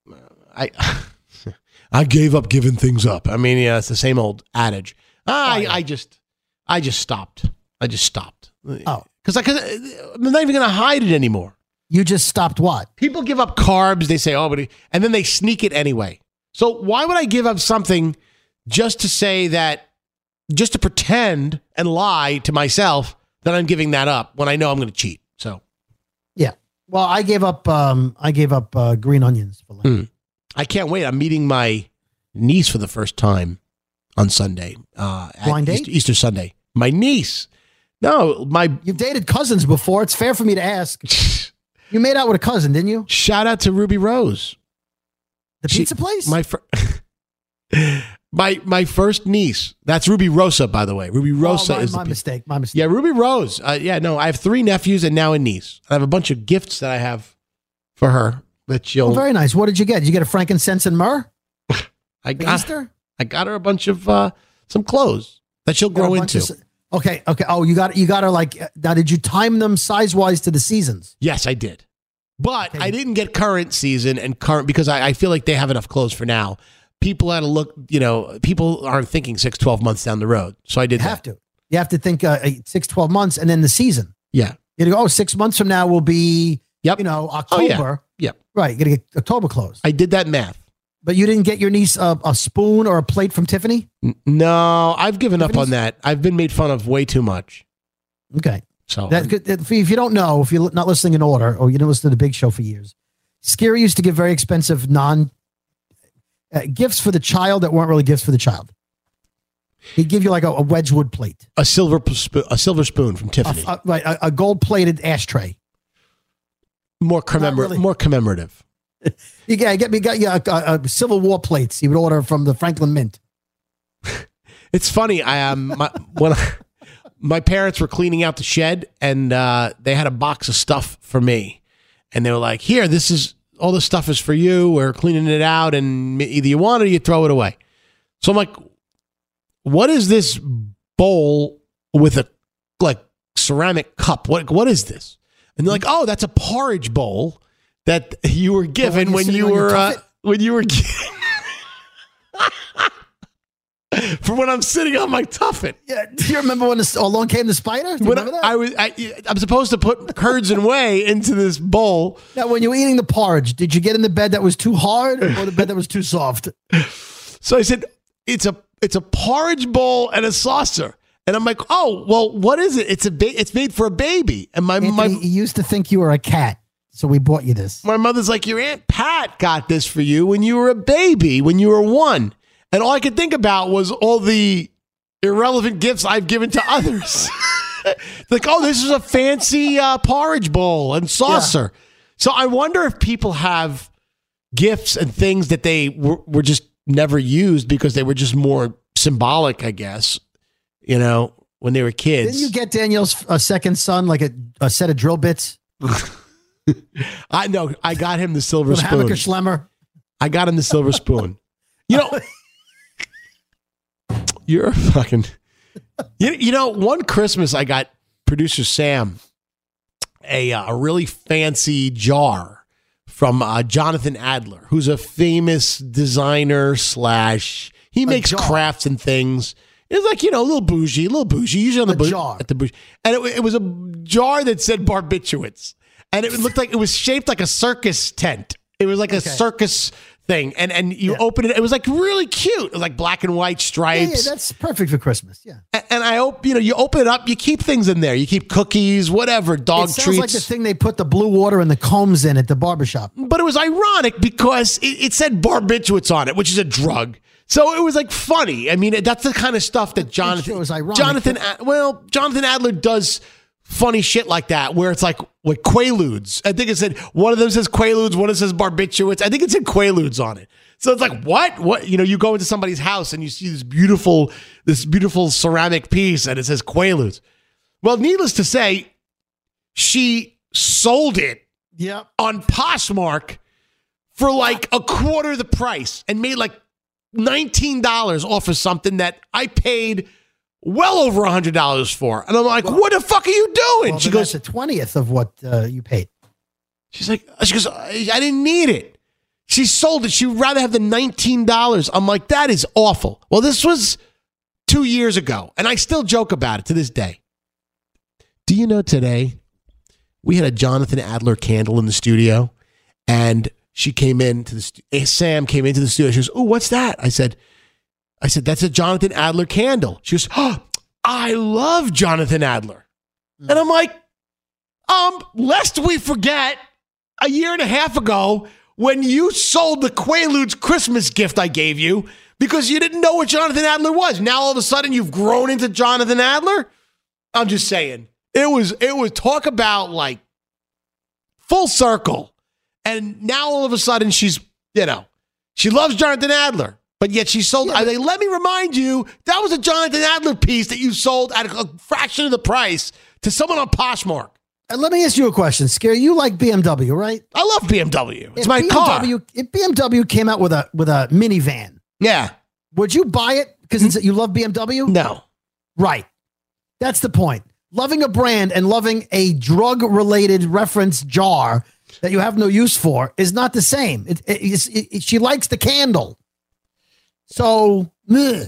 I gave up giving things up. I mean, it's the same old adage. I just stopped. Oh. Because I'm not even going to hide it anymore. You just stopped what? People give up carbs. They say, and then they sneak it anyway. So why would I give up something just to say that, just to pretend and lie to myself that I'm giving that up when I know I'm going to cheat? So, yeah. Well, I gave up green onions for Lent. I can't wait. I'm meeting my niece for the first time on Sunday. Blind date? Easter Sunday. My niece. No, You've dated cousins before. It's fair for me to ask. You made out with a cousin, didn't you? Shout out to Ruby Rose. The pizza place? My first niece. That's Ruby Rosa, by the way. Ruby Rosa is my mistake. Yeah, Ruby Rose. I have 3 nephews and now a niece. I have a bunch of gifts that I have for her that she'll. Oh, very nice. What did you get? Did you get a frankincense and myrrh? I got her a bunch of some clothes that she'll grow into. Okay. Oh, you got her now. Did you time them size wise to the seasons? Yes, I did, but I didn't get current season and current because I feel like they have enough clothes for now. People had to look. People aren't thinking 6-12 months down the road, so I did. You have to think 6-12 months and then the season. Yeah, you go. 6 months from now will be October. Yep. Right. You got to get October clothes. I did that math. But you didn't get your niece a spoon or a plate from Tiffany? No, I've given up on that. I've been made fun of way too much. Okay. So if you don't know, if you're not listening in order, or you didn't listen to the Big Show for years, Scary used to give very expensive gifts for the child that weren't really gifts for the child. He'd give you like a Wedgwood plate, a silver spoon from Tiffany, a gold-plated ashtray, more commemorative. You got you a Civil War plates. He would order from the Franklin Mint. It's funny. When my parents were cleaning out the shed, and they had a box of stuff for me, and they were like, "Here, all this stuff is for you. We're cleaning it out, and either you want it or you throw it away." So I'm like, "What is this bowl with a ceramic cup? What is this?" And they're like, "Oh, that's a porridge bowl that you were given when you were for when I'm sitting on my tuffet." Yeah, do you remember when along came the spider? Do you remember that? I'm supposed to put curds and whey into this bowl. Now, when you were eating the porridge, did you get in the bed that was too hard or the bed that was too soft? So I said, it's a porridge bowl and a saucer. And I'm like, "Oh, well, what is it? It's made for a baby." And Anthony, he used to think you were a cat. So we bought you this. My mother's like, "Your Aunt Pat got this for you when you were a baby, when you were 1. And all I could think about was all the irrelevant gifts I've given to others. Like, "Oh, this is a fancy porridge bowl and saucer." Yeah. So I wonder if people have gifts and things that they were just never used because they were just more symbolic, I guess, when they were kids. Didn't you get Danielle's second son like a set of drill bits? I know. I got him the silver spoon. Hammaker Schlemmer. I got him the silver spoon. You're fucking... one Christmas I got producer Sam a really fancy jar from Jonathan Adler, who's a famous designer / he makes crafts and things. It's like, a little bougie, usually on the jar. At the bougie. And it was a jar that said Barbiturates. And it looked like it was shaped like a circus tent. It was like a circus thing. And you open it. It was like really cute. It was like black and white stripes. Yeah, that's perfect for Christmas. Yeah. And I hope, you open it up, you keep things in there. You keep cookies, whatever, dog treats. It sounds like the thing they put the blue water and the combs in at the barbershop. But it was ironic because it said barbiturates on it, which is a drug. So it was like funny. I mean, that's the kind of stuff that Jonathan Adler does funny shit like that, where it's like Quaaludes. I think it said one of them says Quaaludes, one of them says barbiturates. I think it said Quaaludes on it. So it's like, what? You go into somebody's house and you see this beautiful ceramic piece and it says Quaaludes. Well, needless to say, she sold it on Poshmark for like a quarter of the price and made like $19 off of something that I paid well over $100 for. And I'm like, what the fuck are you doing? Well, she goes, that's a 20th of what you paid. She goes, I didn't need it. She sold it. She'd rather have the $19. I'm like, that is awful. Well, this was 2 years ago, and I still joke about it to this day. Do you know today we had a Jonathan Adler candle in the studio, and she came into the Sam came into the studio. She goes, "Oh, what's that?" I said, "That's a Jonathan Adler candle." She goes, "Oh, I love Jonathan Adler." And I'm like, lest we forget, a year and a half ago when you sold the Quaaludes Christmas gift I gave you because you didn't know what Jonathan Adler was. Now all of a sudden you've grown into Jonathan Adler? I'm just saying. It was talk about like full circle. And now all of a sudden she's, she loves Jonathan Adler, but yet she sold. Yeah, let me remind you, that was a Jonathan Adler piece that you sold at a fraction of the price to someone on Poshmark. And let me ask you a question, Scary. You like BMW, right? I love BMW. It's my car. If BMW came out with a minivan, would you buy it because you love BMW? No. Right. That's the point. Loving a brand and loving a drug-related reference jar that you have no use for is not the same. She likes the candle. So, nah.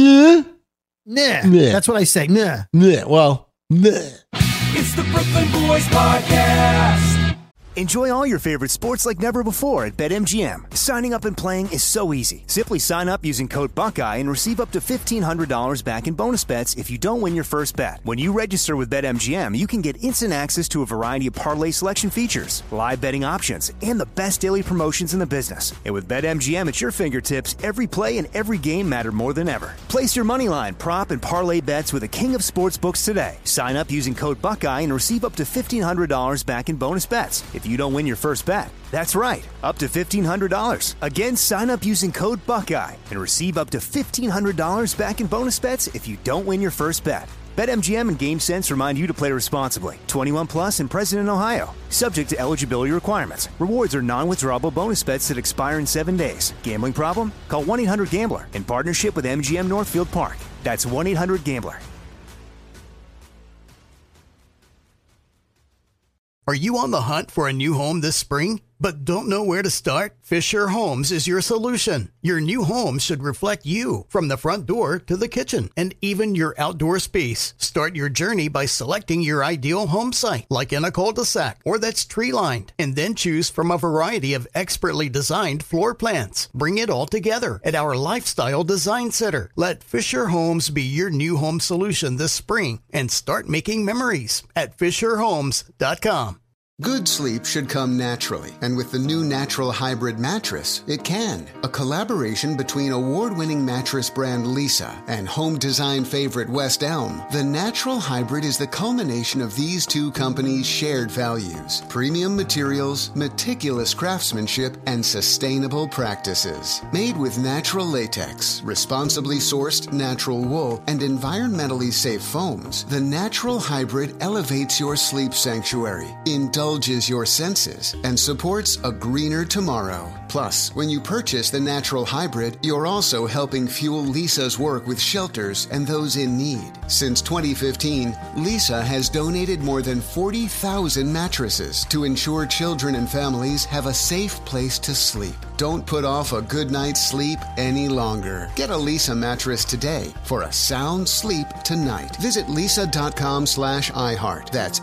That's what I say. Nah. Well, it's the Brooklyn Boys Podcast. Enjoy all your favorite sports like never before at BetMGM. Signing up and playing is so easy. Simply sign up using code Buckeye and receive up to $1,500 back in bonus bets if you don't win your first bet. When you register with BetMGM, you can get instant access to a variety of parlay selection features, live betting options, and the best daily promotions in the business. And with BetMGM at your fingertips, every play and every game matter more than ever. Place your moneyline, prop, and parlay bets with the king of sportsbooks today. Sign up using code Buckeye and receive up to $1,500 back in bonus bets if you don't win your first bet. That's right, up to $1,500. Again, sign up using code Buckeye and receive up to $1,500 back in bonus bets if you don't win your first bet. BetMGM and GameSense remind you to play responsibly. 21 plus and present in Ohio. Subject to eligibility requirements. Rewards are non-withdrawable bonus bets that expire in 7 days. Gambling problem? Call 1-800-GAMBLER in partnership with MGM Northfield Park. That's 1-800-GAMBLER. Are you on the hunt for a new home this spring, but don't know where to start? Fisher Homes is your solution. Your new home should reflect you, from the front door to the kitchen, and even your outdoor space. Start your journey by selecting your ideal home site, like in a cul-de-sac or that's tree-lined, and then choose from a variety of expertly designed floor plans. Bring it all together at our Lifestyle Design Center. Let Fisher Homes be your new home solution this spring and start making memories at FisherHomes.com. Good sleep should come naturally, and with the new Natural Hybrid mattress, it can. A collaboration between award-winning mattress brand Leesa and home design favorite West Elm, the Natural Hybrid is the culmination of these two companies' shared values: premium materials, meticulous craftsmanship, and sustainable practices. Made with natural latex, responsibly sourced natural wool, and environmentally safe foams, the Natural Hybrid elevates your sleep sanctuary, indulges your senses, and supports a greener tomorrow. Plus, when you purchase the Natural Hybrid, you're also helping fuel Leesa's work with shelters and those in need. Since 2015, Leesa has donated more than 40,000 mattresses to ensure children and families have a safe place to sleep. Don't put off a good night's sleep any longer. Get a Leesa mattress today for a sound sleep tonight. Visit leesa.com/iHeart. That's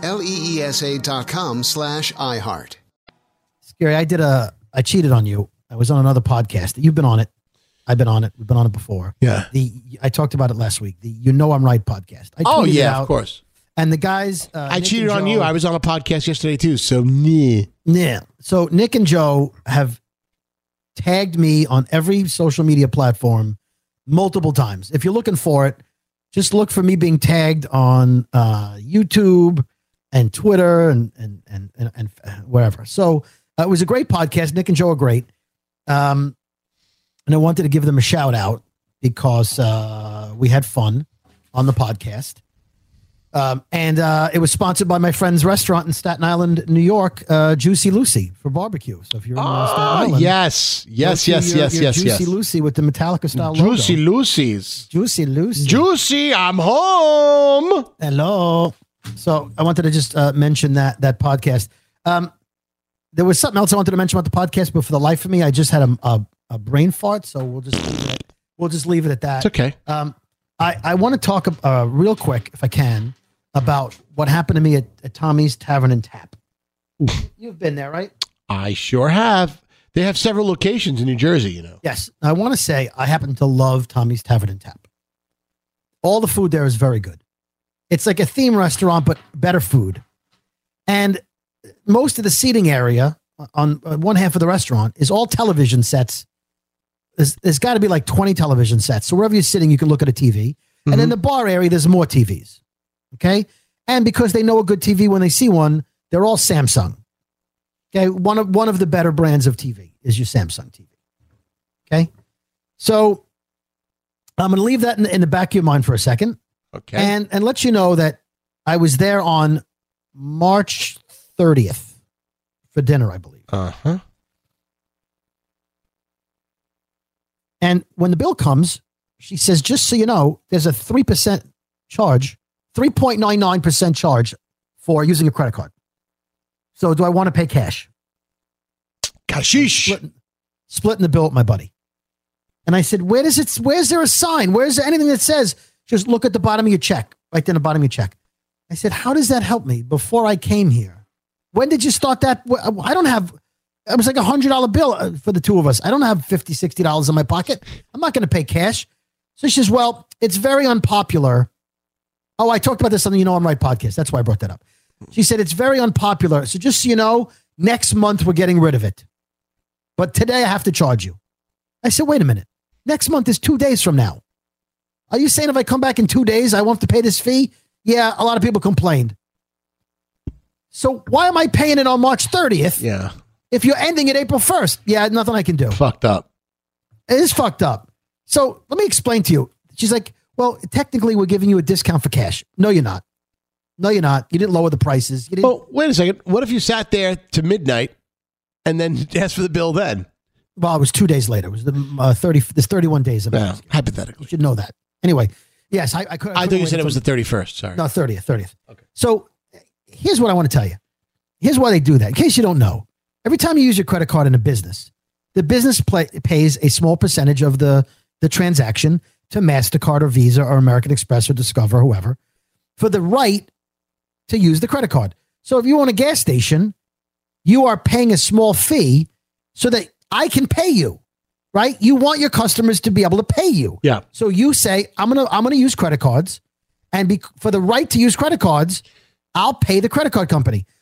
LEESA.com/iHeart. Scary, I cheated on you. I was on another podcast. You've been on it. I've been on it. We've been on it before. Yeah. I talked about it last week. The You Know I'm Right podcast. I tweeted it out, of course. And the guys... I Nick cheated and on Joe, you. I was on a podcast yesterday too, so yeah. Yeah. So Nick and Joe have tagged me on every social media platform multiple times. If you're looking for it, just look for me being tagged on YouTube and Twitter and wherever. So it was a great podcast. Nick and Joe are great. And I wanted to give them a shout out because we had fun on the podcast. And it was sponsored by my friend's restaurant in Staten Island, New York, Juicy Lucy for barbecue. So if you're in Staten Island, yes. Juicy Lucy with the Metallica style logo. Juicy Lucy's. Juicy Lucy. Juicy, I'm home. Hello. So I wanted to just mention that podcast. There was something else I wanted to mention about the podcast, but for the life of me, I just had a brain fart. So we'll just leave it at that. It's okay. I want to talk real quick, if I can, about what happened to me at Tommy's Tavern and Tap. You've been there, right? I sure have. They have several locations in New Jersey, you know. Yes. I want to say I happen to love Tommy's Tavern and Tap. All the food there is very good. It's like a theme restaurant, but better food. And most of the seating area on one half of the restaurant is all television sets. There's got to be like 20 television sets. So wherever you're sitting, you can look at a TV. And in the bar area, there's more TVs. Okay. And because they know a good TV when they see one, they're all Samsung. Okay. One of the better brands of TV is your Samsung TV. Okay. So I'm going to leave that in the back of your mind for a second. Okay. And let you know that I was there on March 30th for dinner, I believe. Uh-huh. And when the bill comes, she says, just so you know, there's a 3% charge, 3.99% charge for using a credit card. So do I want to pay cash? Kashish. Splitting the bill with my buddy. And I said, where's there a sign? Where's there anything that says, just look at the bottom of your check, right there in the bottom of your check. I said, how does that help me before I came here? When did you start that? I don't have... It was like $100 bill for the two of us. I don't have $50, $60 in my pocket. I'm not going to pay cash. So she says, well, it's very unpopular. Oh, I talked about this on the You Know I'm Right podcast. That's why I brought that up. She said, it's very unpopular. So just so you know, next month we're getting rid of it. But today I have to charge you. I said, wait a minute. Next month is 2 days from now. Are you saying if I come back in 2 days, I won't have to pay this fee? Yeah, a lot of people complained. So why am I paying it on March 30th? Yeah. If you're ending it April 1st, yeah, nothing I can do. Fucked up. It is fucked up. So let me explain to you. She's like, well, technically we're giving you a discount for cash. No, you're not. No, you're not. You didn't lower the prices. You didn't. Well, wait a second. What if you sat there to midnight and then asked for the bill then? Well, it was 2 days later. It was there's 31 days. No, hypothetically. You should know that. Anyway, yes, I could. I thought you said it was the 31st. Sorry. No, 30th. Okay. So here's what I want to tell you. Here's why they do that. In case you don't know. Every time you use your credit card in a business, the business pays a small percentage of the transaction to MasterCard or Visa or American Express or Discover or whoever for the right to use the credit card. So if you own a gas station, you are paying a small fee so that I can pay you, right? You want your customers to be able to pay you. Yeah. So you say, I'm gonna use credit cards, and for the right to use credit cards, I'll pay the credit card company.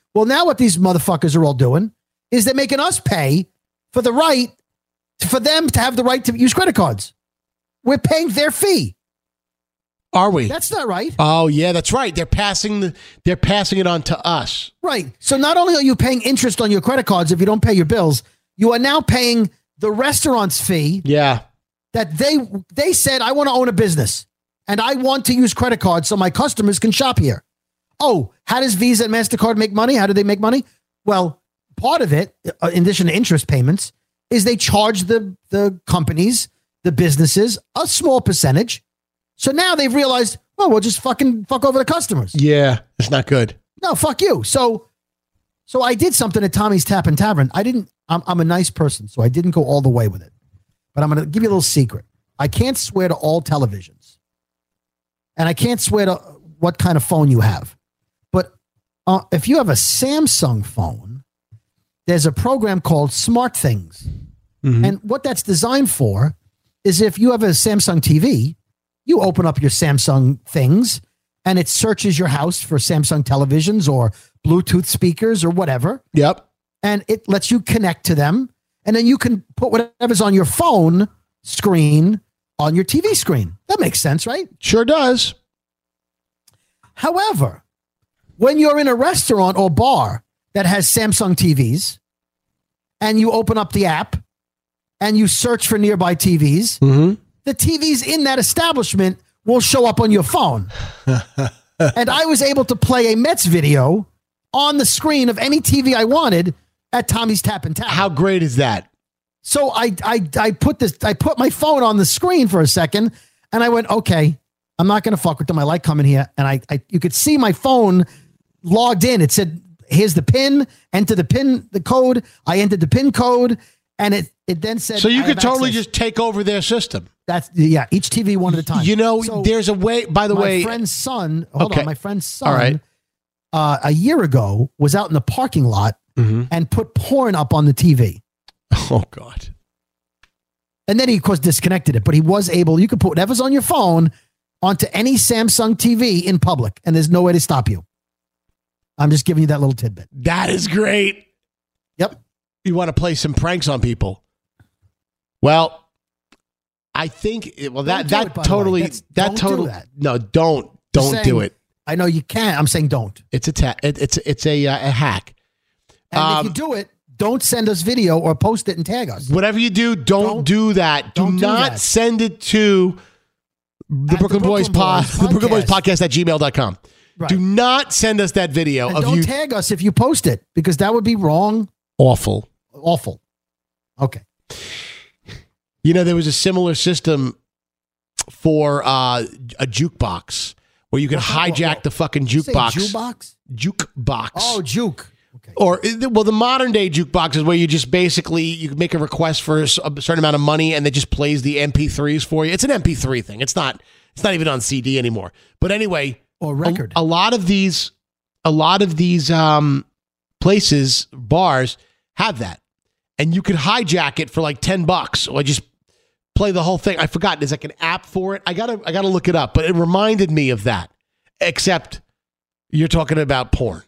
Well, now what these motherfuckers are all doing is they're making us pay for the right for them to have the right to use credit cards. We're paying their fee. Are we? That's not right. Oh, yeah, that's right. They're passing it on to us. Right. So not only are you paying interest on your credit cards if you don't pay your bills, you are now paying the restaurant's fee. Yeah. That they said, I want to own a business and I want to use credit cards so my customers can shop here. Oh, how does Visa and MasterCard make money? How do they make money? Well, part of it, in addition to interest payments, is they charge the companies, the businesses, a small percentage. So now they've realized, well, we'll just fuck over the customers. Yeah, it's not good. No, fuck you. So I did something at Tommy's Tap and Tavern. I'm a nice person, so I didn't go all the way with it. But I'm going to give you a little secret. I can't swear to all televisions. And I can't swear to what kind of phone you have. But if you have a Samsung phone, there's a program called Smart Things. Mm-hmm. And what that's designed for is if you have a Samsung TV, you open up your Samsung Things and it searches your house for Samsung televisions or Bluetooth speakers or whatever. Yep. And it lets you connect to them. And then you can put whatever's on your phone screen on your TV screen. That makes sense, right? Sure does. However, when you're in a restaurant or bar that has Samsung TVs and you open up the app and you search for nearby TVs, mm-hmm. the TVs in that establishment will show up on your phone. And I was able to play a Mets video on the screen of any TV I wanted at Tommy's Tap and Tap. How great is that? So I put my phone on the screen for a second and I went, okay, I'm not going to fuck with them. I like coming here. And you could see my phone logged in. It said, here's the pin, enter the code. I entered the pin code and it then said, so you could totally just take over their system. Each TV one at a time. You know, so there's a way, by the way. My friend's son, my friend's son, all right. A year ago was out in the parking lot mm-hmm. and put porn up on the TV. Oh, God. And then he, of course, disconnected it. But he was able, you could put whatever's on your phone onto any Samsung TV in public, and there's no way to stop you. I'm just giving you that little tidbit. That is great. Yep. You want to play some pranks on people. Well, I think, well, that totally. No, don't do it. I know you can't. I'm saying don't. It's a hack. And if you do it, don't send us video or post it and tag us. Whatever you do, don't do that. Do not send it to the Brooklyn Boys podcast at gmail.com. Right. Do not send us that video and of don't you. Don't tag us if you post it because that would be wrong. Awful. Okay. You know, there was a similar system for a jukebox where you could hijack the fucking jukebox. Jukebox? Jukebox. Oh, juke. Okay. Or, well, the modern day jukebox is where you just basically, you make a request for a certain amount of money and it just plays the MP3s for you. It's an MP3 thing. It's not even on CD anymore. But anyway, or record. A lot of these places, bars have that. And you could hijack it for like $10 or just play the whole thing. I forgot. There's like an app for it. I gotta look it up, but it reminded me of that. Except you're talking about porn.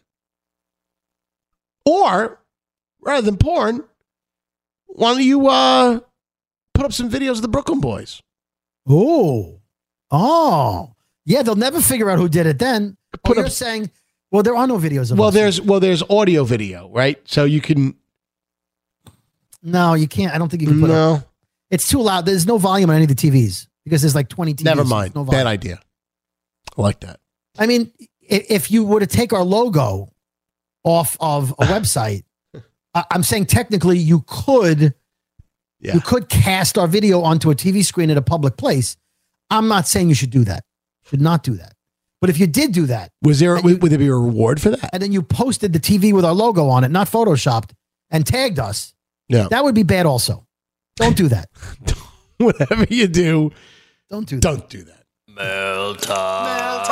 Or, rather than porn, why don't you put up some videos of the Brooklyn Boys? Oh. Yeah, they'll never figure out who did it then. You're saying, well, there are no videos of us. There's audio video, right? So you can... No, you can't. I don't think you can put up. It's too loud. There's no volume on any of the TVs because there's like 20 TVs. Never mind. No bad idea. I like that. I mean, if you were to take our logo off of a website, I'm saying technically you could cast our video onto a TV screen at a public place. I'm not saying you should do that. Should not do that. But if you did do that, would there be a reward for that? And then you posted the TV with our logo on it, not photoshopped, and tagged us. Yeah, that would be bad. Also, don't do that. Whatever you do, don't do that. Mail time.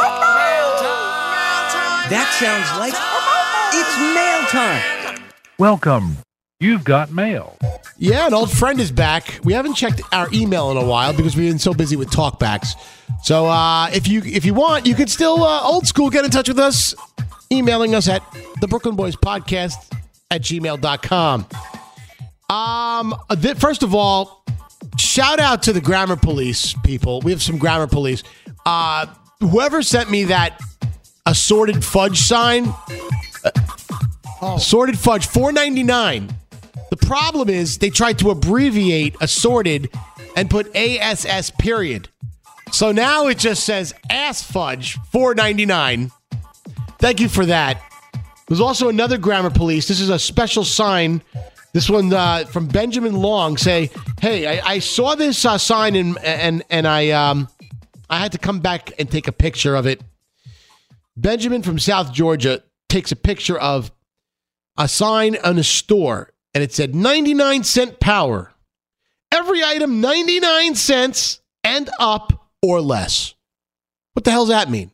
That sounds like it's mail time. Welcome. You've got mail. Yeah, an old friend is back. We haven't checked our email in a while because we've been so busy with talkbacks. So if you want, you could still old school get in touch with us emailing us at thebrooklynboyspodcast@gmail.com. First of all, shout out to the grammar police people. We have some grammar police. Whoever sent me that assorted fudge sign, assorted fudge, $4.99. The problem is they tried to abbreviate assorted and put ASS period. So now it just says ass fudge, $4.99. Thank you for that. There's also another grammar police. This is a special sign. This one from Benjamin Long. Say, hey, I saw this sign and I had to come back and take a picture of it. Benjamin from South Georgia takes a picture of a sign on a store, and it said 99-cent power. Every item 99 cents and up or less. What the hell does that mean?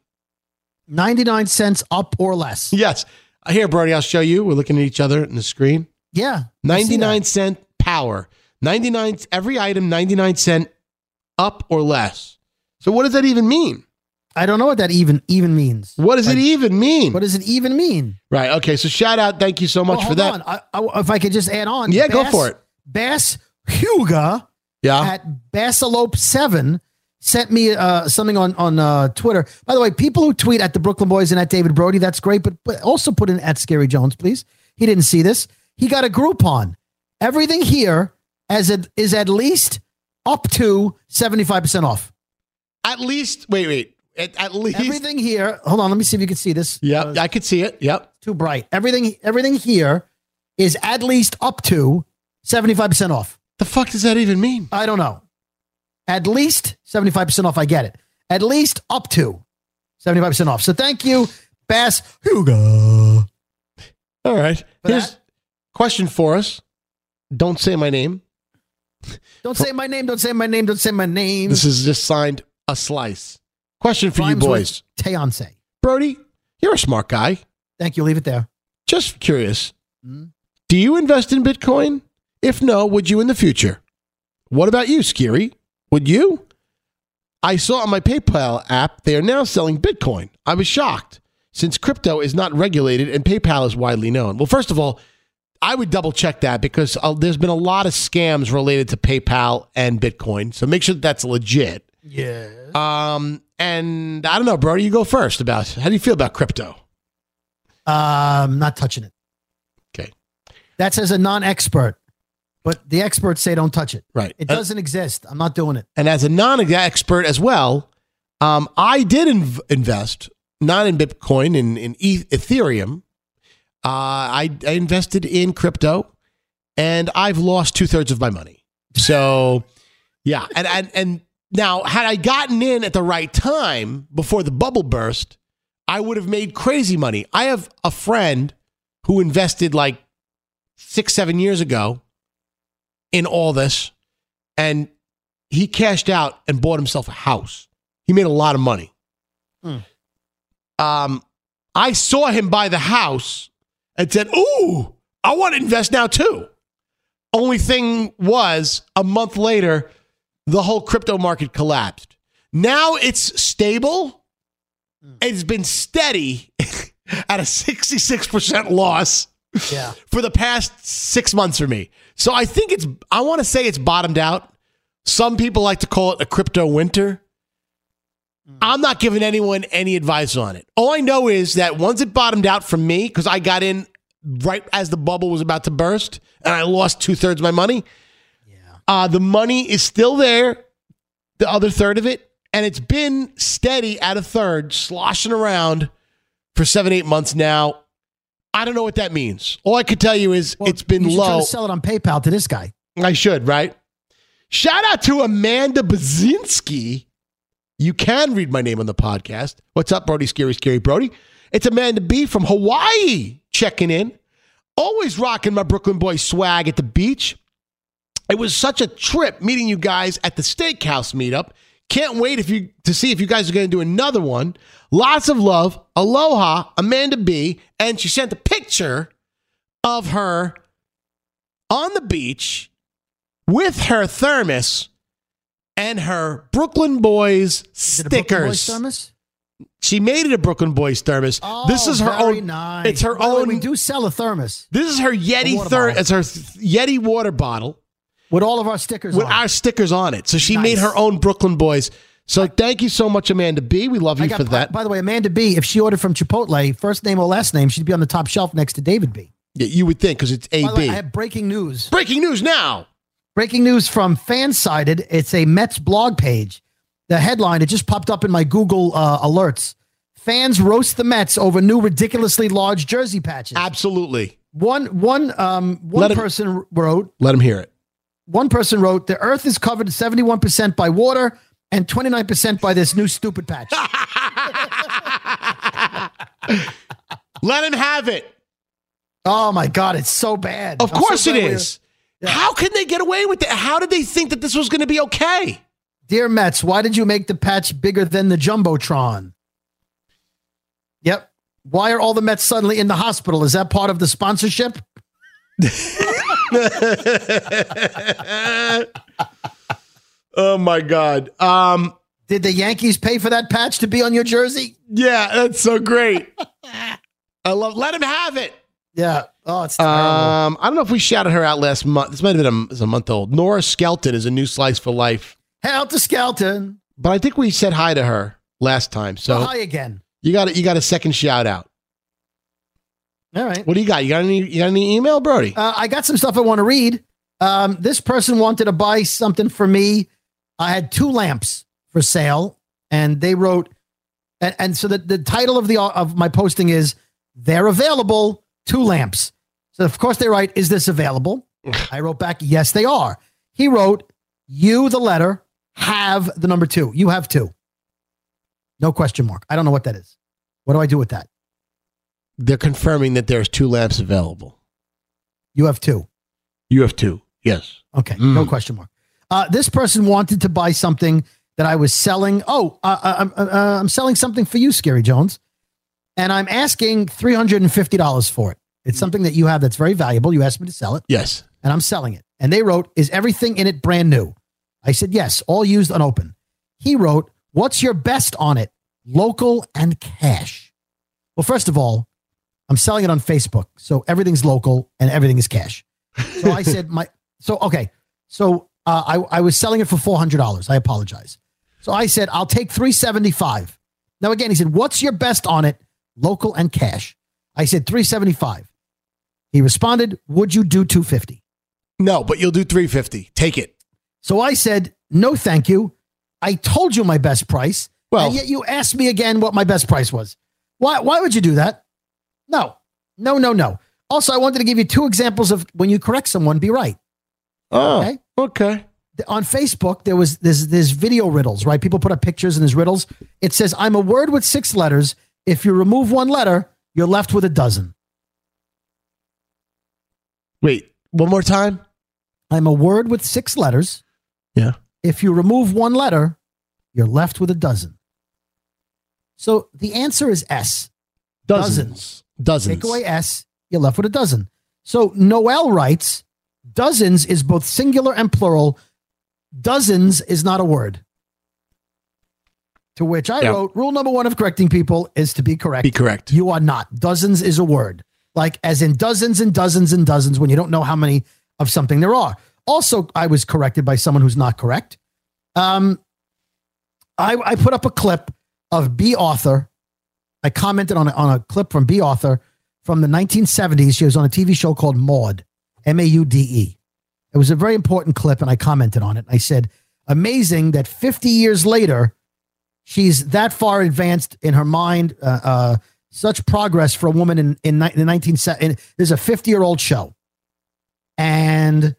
99 cents up or less. Yes. Here, Brody, I'll show you. We're looking at each other in the screen. Yeah. 99-cent power. 99. Every item 99 cent up or less. So what does that even mean? I don't know what that even means. What does it even mean? What does it even mean? Right. Okay. So shout out. Thank you so much for that. If I could just add on. Yeah, go for it. Bass Huga at Bassalope7 sent me something on Twitter. By the way, people who tweet at the Brooklyn Boys and at David Brody, that's great. But also put in at Scary Jones, please. He didn't see this. He got a Groupon. Everything here is at least up to 75% off. At least, wait. At least everything here. Hold on, let me see if you can see this. Yeah, I could see it. Yep. Too bright. Everything here is at least up to 75% off. The fuck does that even mean? I don't know. At least 75% off. I get it. At least up to 75% off. So thank you, Bass Huga. All right. Here's a question for us. Don't say my name. Don't say my name. Don't say my name. Don't say my name. This is just signed a slice. Question for you boys. Teonse. Brody, you're a smart guy. Thank you. Leave it there. Just curious. Do you invest in Bitcoin? If no, would you in the future? What about you, Scary? Would you? I saw on my PayPal app they are now selling Bitcoin. I was shocked since crypto is not regulated and PayPal is widely known. Well, first of all, I would double check that because there's been a lot of scams related to PayPal and Bitcoin. So make sure that's legit. Yeah. And I don't know, Brody, you go first about how do you feel about crypto? Not touching it. Okay. That's as a non-expert, but the experts say don't touch it. Right. It doesn't exist. I'm not doing it. And as a non-expert as well, I did invest, not in Bitcoin, in Ethereum. I invested in crypto, and I've lost 2/3 of my money. So, yeah. And now, had I gotten in at the right time before the bubble burst, I would have made crazy money. I have a friend who invested like 6-7 years ago in all this, and he cashed out and bought himself a house. He made a lot of money. I saw him buy the house and said, ooh, I want to invest now too. Only thing was, a month later, the whole crypto market collapsed. Now it's stable. It's been steady at a 66% loss for the past 6 months for me. So I think I want to say it's bottomed out. Some people like to call it a crypto winter. I'm not giving anyone any advice on it. All I know is that once it bottomed out for me, because I got in right as the bubble was about to burst and I lost 2/3 of my money. The money is still there, the other third of it, and it's been steady at a third, sloshing around for 7-8 months now. I don't know what that means. All I could tell you is it's been you should low. try to sell it on PayPal to this guy. I should, right? Shout out to Amanda Bazinski. You can read my name on the podcast. What's up, Brody? Scary Brody. It's Amanda B from Hawaii checking in. Always rocking my Brooklyn Boys swag at the beach. It was such a trip meeting you guys at the steakhouse meetup. Can't wait to see if you guys are going to do another one. Lots of love. Aloha, Amanda B. And she sent a picture of her on the beach with her thermos and her Brooklyn Boys stickers. Brooklyn Boys thermos? She made it a Brooklyn Boys thermos. Oh, this is her very own. Nice. It's her By the way, own. we do sell a thermos. This is her Yeti It's her Yeti water bottle with all of our stickers. With our stickers on it. So she Nice. made her own Brooklyn Boys. So thank you so much, Amanda B. We love you for that. By the way, Amanda B. If she ordered from Chipotle, first name or last name, she'd be on the top shelf next to David B. Yeah, you would think because it's By the way, AB. I have breaking news. Breaking news now. Breaking news from Fansided. It's a Mets blog page. The headline, it just popped up in my Google alerts. Fans roast the Mets over new ridiculously large jersey patches. Absolutely. One person wrote. Let him hear it. One person wrote, the earth is covered 71% by water and 29% by this new stupid patch. Let him have it. Oh my God, it's so bad. Of course it is. Yeah. How can they get away with it? How did they think that this was going to be okay? Dear Mets, why did you make the patch bigger than the Jumbotron? Yep. Why are all the Mets suddenly in the hospital? Is that part of the sponsorship? Oh my God. Did the Yankees pay for that patch to be on your jersey? Yeah, that's so great. Let him have it. Yeah. Oh, it's terrible. I don't know if we shouted her out last month. This might have been a month old. Nora Skelton is a new Slice for Life. Helter Skelton. But I think we said hi to her last time. So hi again. You got a second shout out. All right. What do you got? You got any email, Brody? I got some stuff I want to read. This person wanted to buy something for me. I had 2 lamps for sale, and they wrote, and so the title of my posting is "They're available, 2 lamps." So of course they write, "Is this available?" I wrote back, "Yes, they are." He wrote, "You, the letter, have the number 2. You have 2." No question mark. I don't know what that is. What do I do with that? They're confirming that there's 2 lamps available. You have 2. You have 2. Yes. Okay. No question mark. This person wanted to buy something that I was selling. I'm selling something for you, Scary Jones. And I'm asking $350 for it. It's something that you have that's very valuable. You asked me to sell it. Yes. And I'm selling it. And they wrote, "Is everything in it brand new?" I said, "Yes, all used, unopened." He wrote, "What's your best on it? Local and cash." Well, first of all, I'm selling it on Facebook. So everything's local and everything is cash. So I said, I was selling it for $400. I apologize. So I said, "I'll take $375. Now, again, he said, "What's your best on it? Local and cash." I said, $375. He responded, "Would you do $250? No, but you'll do $350. Take it. So I said, "No, thank you. I told you my best price. And yet you asked me again what my best price was. Why would you do that? No. Also, I wanted to give you 2 examples of when you correct someone, be right. Oh, okay. On Facebook, there's video riddles, right? People put up pictures and there's riddles. It says, "I'm a word with 6 letters. If you remove 1 letter, you're left with a dozen." Wait, one more time. I'm a word with 6 letters. Yeah. If you remove 1 letter, you're left with a dozen. So the answer is S. Dozens. Take away S, you're left with a dozen. So Noel writes, "Dozens is both singular and plural. Dozens is not a word." To which I wrote, "Rule number 1 of correcting people is to be correct. Be correct. You are not. Dozens is a word. Like as in dozens and dozens and dozens when you don't know how many of something there are." Also, I was corrected by someone who's not correct. I put up a clip of B. Arthur. I commented on a clip from B. Arthur from the 1970s. She was on a TV show called Maude, Maude. It was a very important clip, and I commented on it. I said, "Amazing that 50 years later, she's that far advanced in her mind. Such progress for a woman in the 1970s. There's a 50-year-old show." And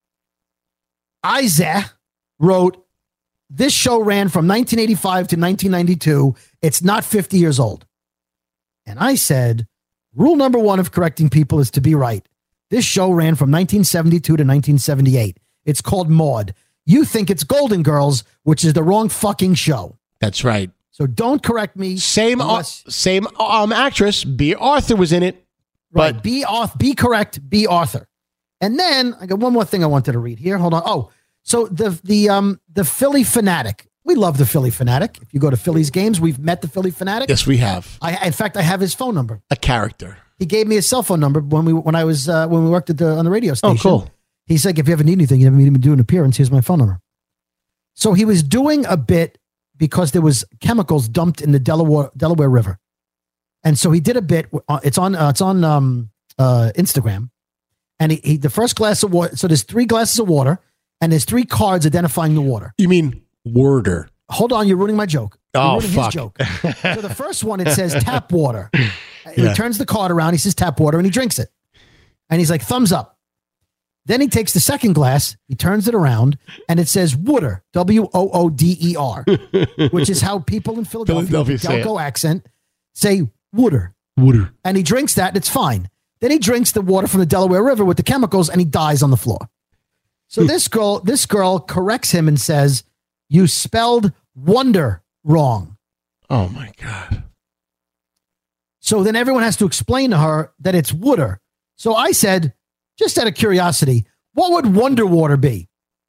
Isaac wrote, "This show ran from 1985 to 1992. It's not 50 years old." And I said, "Rule number 1 of correcting people is to be right. This show ran from 1972 to 1978. It's called Maude. You think it's Golden Girls, which is the wrong fucking show." That's right. So don't correct me. Same actress. B. Arthur was in it. Right. But Be correct. B. Arthur. And then I got one more thing I wanted to read here. Hold on. Oh, so the Philly Fanatic We love the Philly Fanatic. If you go to Philly's games, we've met the Philly Fanatic. Yes, we have. In fact, I have his phone number. A character. He gave me his cell phone number when we worked on the radio station. Oh, cool. He's like, if you ever need anything, you ever need me to do an appearance, here's my phone number. So he was doing a bit because there was chemicals dumped in the Delaware River. And so he did a bit. It's on Instagram. And he the first glass of water. So there's 3 glasses of water and there's 3 cards identifying the water. You mean worder? Hold on. You're ruining my joke. Oh, fuck. His joke. So the first one, it says tap water. He turns the card around. He says tap water and he drinks it. And he's like, thumbs up. Then he takes the second glass. He turns it around and it says wooder, W-O-O-D-E-R, which is how people in Philadelphia with the Delco accent say wooder. Wooder. And he drinks that and it's fine. Then he drinks the water from the Delaware River with the chemicals and he dies on the floor. So this girl corrects him and says, you spelled wonder wrong. Oh my God. So then everyone has to explain to her that it's wooder. So I said, just out of curiosity, what would wonder water be?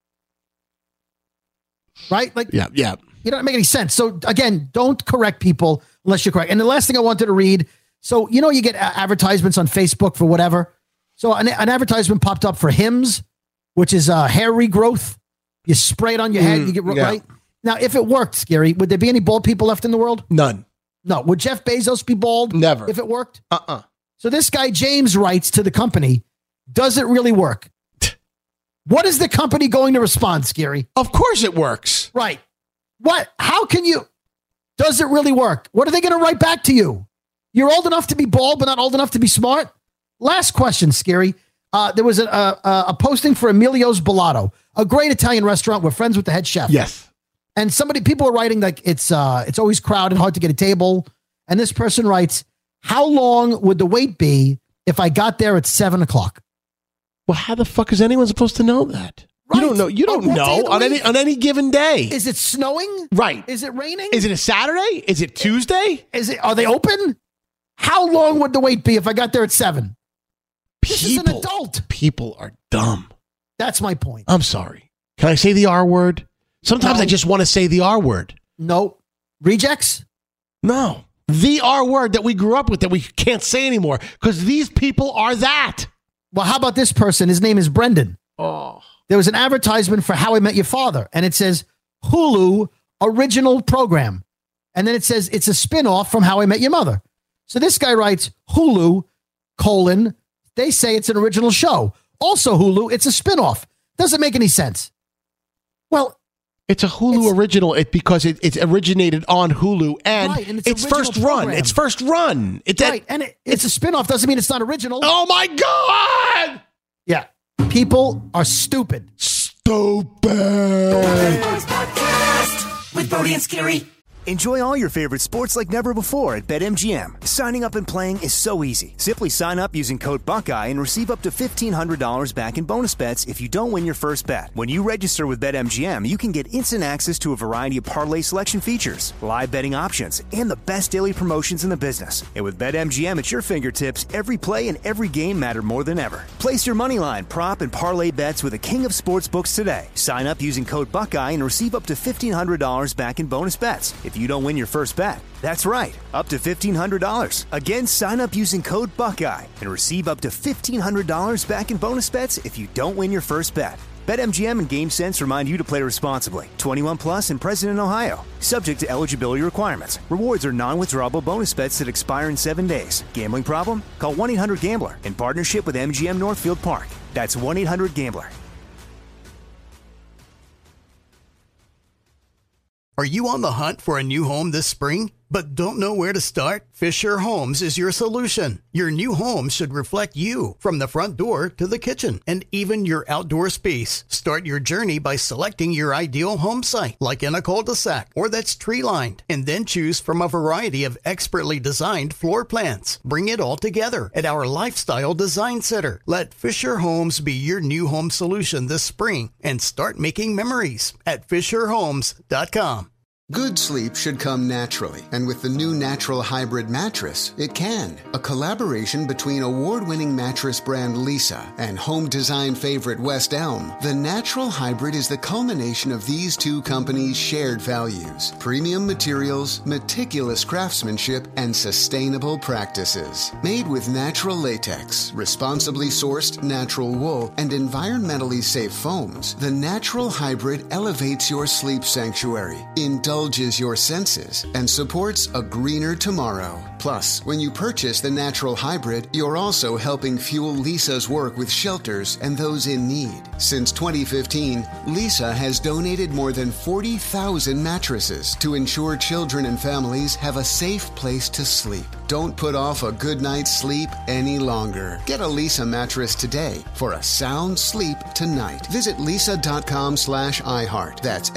Right? Like, yeah. You don't make any sense. So again, don't correct people unless you're correct. And the last thing I wanted to read. So, you get advertisements on Facebook for whatever. So an advertisement popped up for Hims, which is hair regrowth. You spray it on your head, you get right. Now, if it worked, Scary, would there be any bald people left in the world? None. No. Would Jeff Bezos be bald? Never. If it worked? So this guy, James, writes to the company, does it really work? What is the company going to respond, Scary? Of course it works. Right. What? How can you? Does it really work? What are they going to write back to you? You're old enough to be bald, but not old enough to be smart? Last question, Scary. There was a posting for Emilio's Bellato, a great Italian restaurant. We're friends with the head chef. Yes. And people are writing like it's always crowded, hard to get a table. And this person writes, how long would the wait be if I got there at 7:00? Well, how the fuck is anyone supposed to know that? Right. You don't know. You don't know on any given day. Is it snowing? Right. Is it raining? Is it a Saturday? Is it Tuesday? Are they open? How long would the wait be if I got there at 7:00? This is an adult. People are dumb. That's my point. I'm sorry. Can I say the R word? Sometimes I just want to say the R word. No. Rejects? No. The R word that we grew up with that we can't say anymore because these people are that. Well, how about this person? His name is Brendan. Oh. There was an advertisement for How I Met Your Father, and it says Hulu original program. And then it says it's a spinoff from How I Met Your Mother. So this guy writes Hulu, they say it's an original show. Also Hulu, it's a spinoff. Doesn't make any sense. Well, it's a Hulu original because it's originated on Hulu and it's first run. It's first run. It's a spinoff. Doesn't mean it's not original. Oh my God. Yeah. People are stupid. Stupid. With Brody and Scary. Enjoy all your favorite sports like never before at BetMGM. Signing up and playing is so easy. Simply sign up using code Buckeye and receive up to $1,500 back in bonus bets if you don't win your first bet. When you register with BetMGM, you can get instant access to a variety of parlay selection features, live betting options, and the best daily promotions in the business. And with BetMGM at your fingertips, every play and every game matter more than ever. Place your moneyline, prop, and parlay bets with the king of sportsbooks today. Sign up using code Buckeye and receive up to $1,500 back in bonus bets if you don't win your first bet. That's right, up to $1,500. Again, sign up using code Buckeye and receive up to $1,500 back in bonus bets if you don't win your first bet. BetMGM and GameSense remind you to play responsibly. 21 plus and present in Ohio. Subject to eligibility requirements. Rewards are non-withdrawable bonus bets that expire in 7 days. Gambling problem? Call 1-800-GAMBLER in partnership with MGM Northfield Park. That's 1-800-GAMBLER. Are you on the hunt for a new home this spring, but don't know where to start? Fisher Homes is your solution. Your new home should reflect you, from the front door to the kitchen, and even your outdoor space. Start your journey by selecting your ideal home site, like in a cul-de-sac or that's tree-lined, and then choose from a variety of expertly designed floor plans. Bring it all together at our Lifestyle Design Center. Let Fisher Homes be your new home solution this spring and start making memories at FisherHomes.com. Good sleep should come naturally, and with the new Natural Hybrid mattress, it can. A collaboration between award-winning mattress brand Lisa and home design favorite West Elm, the Natural Hybrid is the culmination of these two companies' shared values: premium materials, meticulous craftsmanship, and sustainable practices. Made with natural latex, responsibly sourced natural wool, and environmentally safe foams, the Natural Hybrid elevates your sleep sanctuary, indulges your senses, and supports a greener tomorrow. Plus, when you purchase the Natural Hybrid, you're also helping fuel Lisa's work with shelters and those in need. Since 2015, Lisa has donated more than 40,000 mattresses to ensure children and families have a safe place to sleep. Don't put off a good night's sleep any longer. Get a Lisa mattress today for a sound sleep tonight. Visit lisa.com/iHeart. That's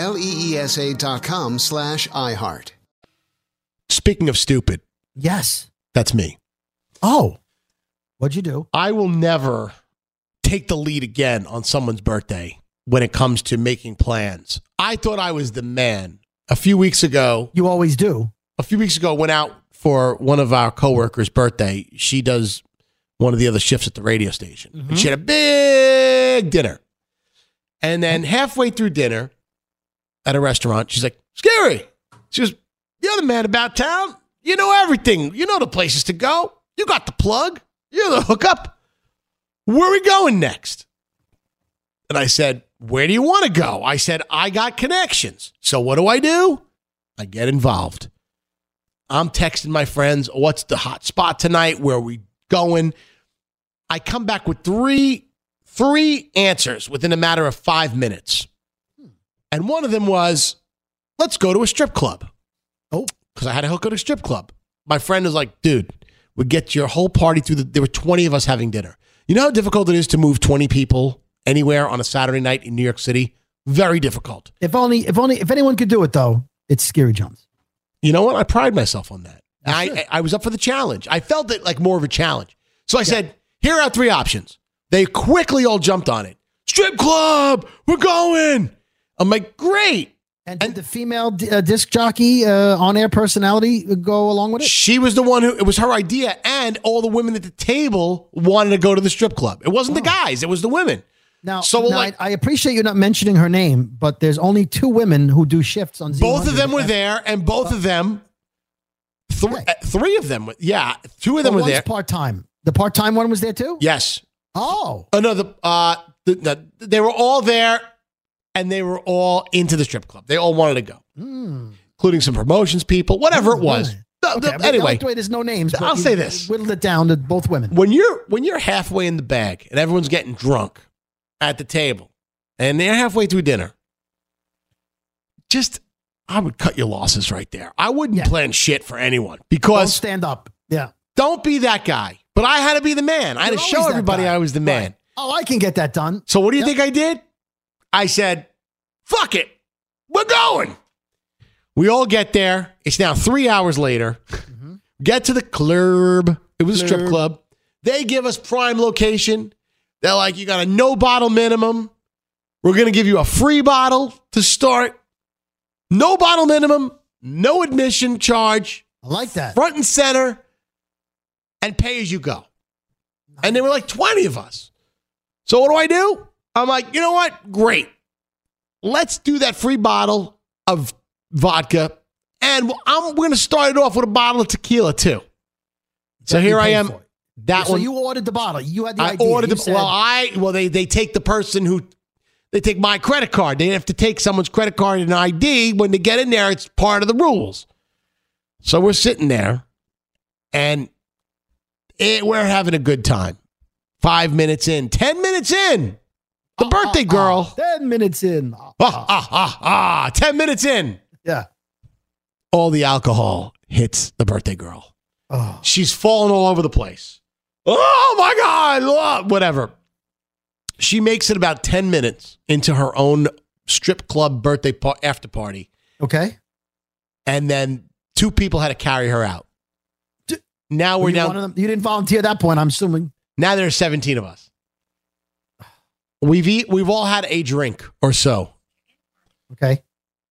LEESA.com/iHeart. Speaking of stupid. Yes. That's me. Oh. What'd you do? I will never take the lead again on someone's birthday when it comes to making plans. I thought I was the man. A few weeks ago. You always do. A few weeks ago, went out for one of our coworkers' birthday. She does one of the other shifts at the radio station. Mm-hmm. And she had a big dinner. And then halfway through dinner at a restaurant, she's like, Scary. She goes, you're the man about town. You know everything. You know the places to go. You got the plug. You're the hookup. Where are we going next? And I said, where do you want to go? I said, I got connections. So what do? I get involved. I'm texting my friends, what's the hot spot tonight? Where are we going? I come back with three answers within a matter of 5 minutes. And one of them was, let's go to a strip club. Oh. Because I had to hook at a strip club. My friend was like, dude, we get your whole party through there were 20 of us having dinner. You know how difficult it is to move 20 people anywhere on a Saturday night in New York City? Very difficult. If anyone could do it, though, it's Scary Jones. You know what? I pride myself on that. I was up for the challenge. I felt it like more of a challenge. So I said, here are 3 options. They quickly all jumped on it. Strip club, we're going. I'm like, great. And did the female disc jockey on-air personality go along with it? She was the one it was her idea, and all the women at the table wanted to go to the strip club. It wasn't the guys, it was the women. Now, I appreciate you not mentioning her name, but there's only 2 women who do shifts on Z100. Both of them were there, and both of them, 3 of them, 2 of them were there. Part-time. The part-time one was there too? Yes. Oh. No, they were all there, and they were all into the strip club. They all wanted to go, including some promotions people, whatever it was. Okay, anyway, there's no names. I'll say this: whittled it down to both women. When you're halfway in the bag and everyone's getting drunk at the table, and they're halfway through dinner, I would cut your losses right there. I wouldn't plan shit for anyone because don't stand up. Yeah, don't be that guy. But I had to be the man. I had to show everybody I was the man. Right. Oh, I can get that done. So what do you think I did? I said, fuck it. We're going. We all get there. It's now 3 hours later. Mm-hmm. Get to the club. It was a strip club. They give us prime location. They're like, you got a no bottle minimum. We're going to give you a free bottle to start. No bottle minimum. No admission charge. I like that. Front and center. And pay as you go. And there were like 20 of us. So what do? I'm like, you know what? Great. Let's do that free bottle of vodka. And we're going to start it off with a bottle of tequila too. So here I am. So you ordered the bottle. You had the idea. I ordered they take the person they take my credit card. They have to take someone's credit card and ID. When they get in there, it's part of the rules. So we're sitting there and we're having a good time. 5 minutes in, 10 minutes in, the birthday girl. 10 minutes in. 10 minutes in. Yeah. All the alcohol hits the birthday girl. Oh. She's falling all over the place. Oh my God. Whatever. She makes it about 10 minutes into her own strip club birthday after party. Okay. And then 2 people had to carry her out. Now we're down. You didn't volunteer at that point, I'm assuming. Now there's 17 of us. We've all had a drink or so. Okay.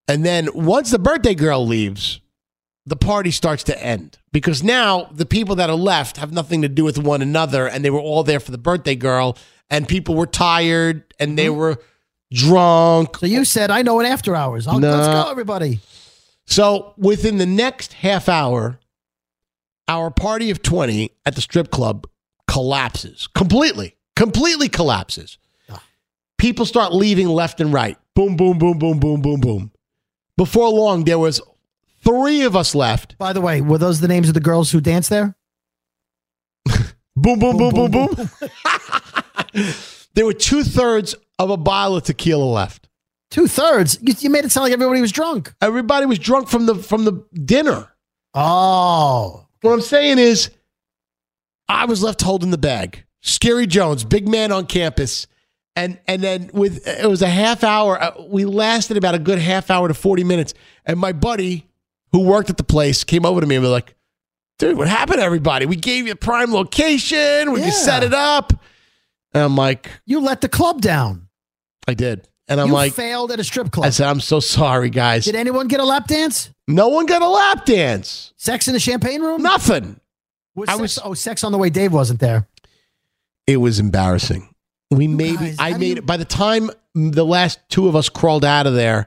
And then once the birthday girl leaves, the party starts to end because now the people that are left have nothing to do with one another, and they were all there for the birthday girl, and people were tired and they were drunk. So you said, I know it after hours. Let's go, everybody. So within the next half hour, our party of 20 at the strip club collapses. Completely collapses. People start leaving left and right. Boom, boom, boom, boom, boom, boom, boom. Before long, there was 3 of us left. By the way, were those the names of the girls who danced there? Boom, boom, boom, boom, boom. There were 2/3 of a bottle of tequila left. 2/3? You made it sound like everybody was drunk. Everybody was drunk from the dinner. Oh. What I'm saying is, I was left holding the bag. Scary Jones, big man on campus. And then it was a half hour. We lasted about a good half hour to 40 minutes. And my buddy who worked at the place came over to me and was like, dude, what happened to everybody? We gave you a prime location. We just set it up. And I'm like, you let the club down. I did. And I'm you like, failed at a strip club. I said, I'm so sorry, guys. Did anyone get a lap dance? No one got a lap dance. Sex in the champagne room? Nothing. Sex on the way Dave wasn't there. It was embarrassing. I made it. By the time the last 2 of us crawled out of there,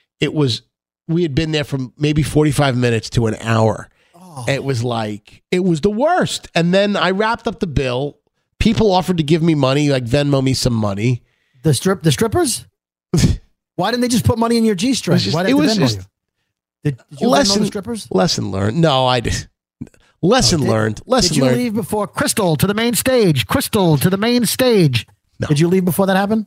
we had been there from maybe 45 minutes to an hour. Oh. It was the worst. And then I wrapped up the bill. People offered to give me money, like Venmo me some money. The strippers? Why didn't they just put money in your G-string? Why did they Venmo you? Did you Venmo the strippers? Lesson learned. No, I did. Lesson learned. Did you leave before Crystal to the main stage? Crystal to the main stage. No. Did you leave before that happened?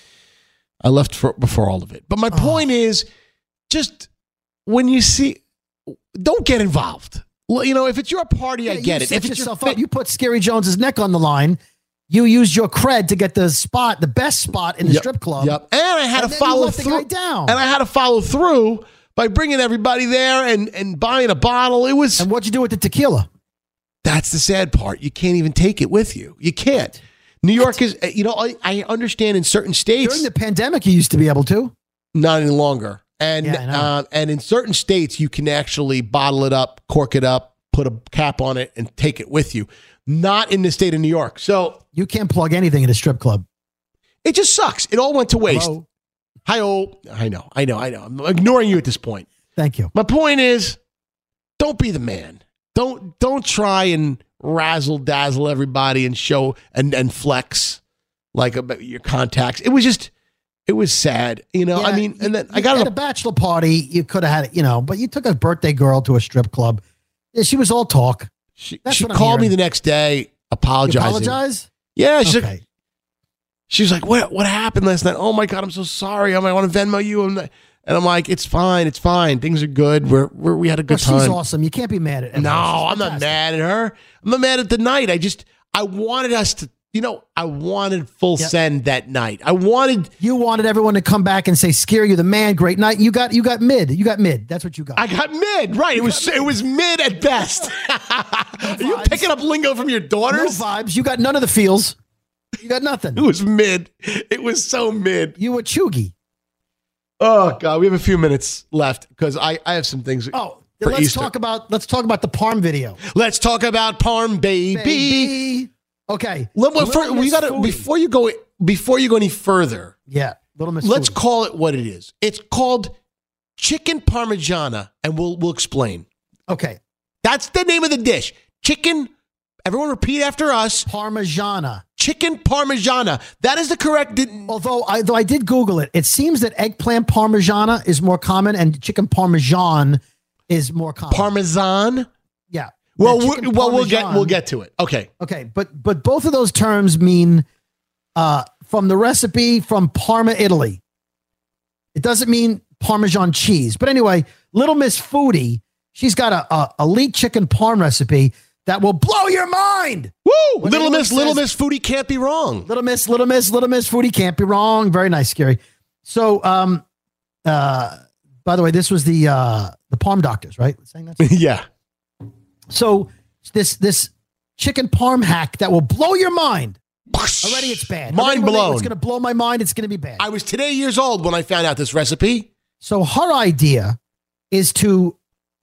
I left before all of it. But my point is, just when you see, don't get involved. You know, if it's your party, I get it. If it's yourself up, you put Scary Jones's neck on the line. You used your cred to get the best spot in the strip club. Yep. And I had to follow through. And I had to follow through by bringing everybody there and buying a bottle. And what'd you do with the tequila? That's the sad part. You can't even take it with you. You can't. New York is, I understand in certain states. During the pandemic, you used to be able to. Not any longer. And and in certain states, you can actually bottle it up, cork it up, put a cap on it, and take it with you. Not in the state of New York. So you can't plug anything in a strip club. It just sucks. It all went to waste. Hi-oh. I know. I'm ignoring you at this point. Thank you. My point is, don't be the man. Don't try and razzle dazzle everybody and show and flex like about your contacts. It was sad, Yeah, I mean, and then I got at a bachelor party. You could have had it, but you took a birthday girl to a strip club. Yeah, she was all talk. She called me the next day apologizing. You apologize? Yeah, she was like, what happened last night? Oh my God, I'm so sorry. I want to Venmo you. And I'm like, it's fine. Things are good. We had a good time. She's awesome. You can't be mad at her. No, I'm not mad at her. I'm not mad at the night. I wanted us to, I wanted full send that night. You wanted everyone to come back and say, Scary, you're the man. Great night. You got mid. That's what you got. I got mid. Right. It was mid at best. Are you picking up lingo from your daughters? No vibes. You got none of the feels. You got nothing. It was mid. It was so mid. You were chuggy. Oh God, we have a few minutes left because I have some things. Let's talk about the Parm video. Let's talk about Parm, baby. Okay. We got to before you go any further. Yeah, Little Miss. Let's Foodie. call it what it is. It's called chicken parmigiana, and we'll explain. Okay, that's the name of the dish. Chicken. Everyone repeat after us. Parmigiana. Chicken parmigiana. That is the correct. Though I did Google it. It seems that eggplant parmigiana is more common and chicken parmesan is more common. Parmesan? Yeah. Well, we'll get to it. Okay. Okay, but both of those terms mean from the recipe from Parma, Italy. It doesn't mean Parmesan cheese. But anyway, Little Miss Foodie, she's got a elite chicken parm recipe that will blow your mind. Woo! Little Miss Foodie can't be wrong. Little Miss Foodie can't be wrong. Very nice, Scary. So, by the way, this was the Parm Doctors, right? Saying that? Yeah. So this chicken parm hack that will blow your mind. Already it's bad. Mind blown. It's going to blow my mind. It's going to be bad. I was today years old when I found out this recipe. So her idea is to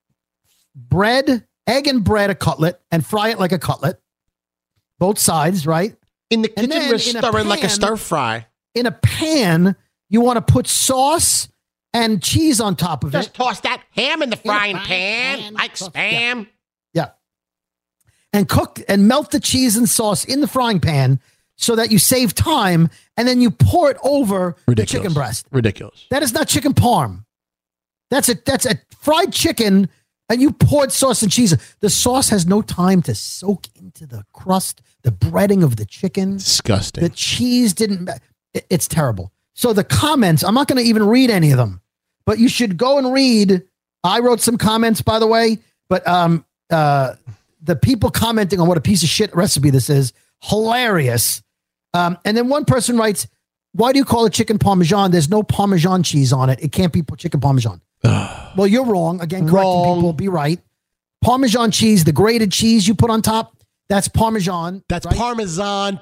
egg and bread a cutlet and fry it like a cutlet. Both sides, right? In the kitchen, we're stirring like a stir fry. In a pan, you want to put sauce and cheese on top of Just it. toss that ham in the frying pan like Spam. Yeah. And cook and melt the cheese and sauce in the frying pan so that you save time, and then you pour it over the chicken breast. Ridiculous. That is not chicken parm. That's a fried chicken, and you poured sauce and cheese. The sauce has no time to soak into the crust, the breading of the chicken. Disgusting. The cheese didn't. It's terrible. So the comments, I'm not going to even read any of them, but you should go and read. I wrote some comments, by the way, but the people commenting on what a piece of shit recipe this is, hilarious. And then one person writes, why do you call it chicken parmesan? There's no Parmesan cheese on it. It can't be chicken parmesan. Well, you're wrong. Again, correcting people. Be right. Parmesan cheese, the grated cheese you put on top, that's Parmesan. That's right? Parmesan,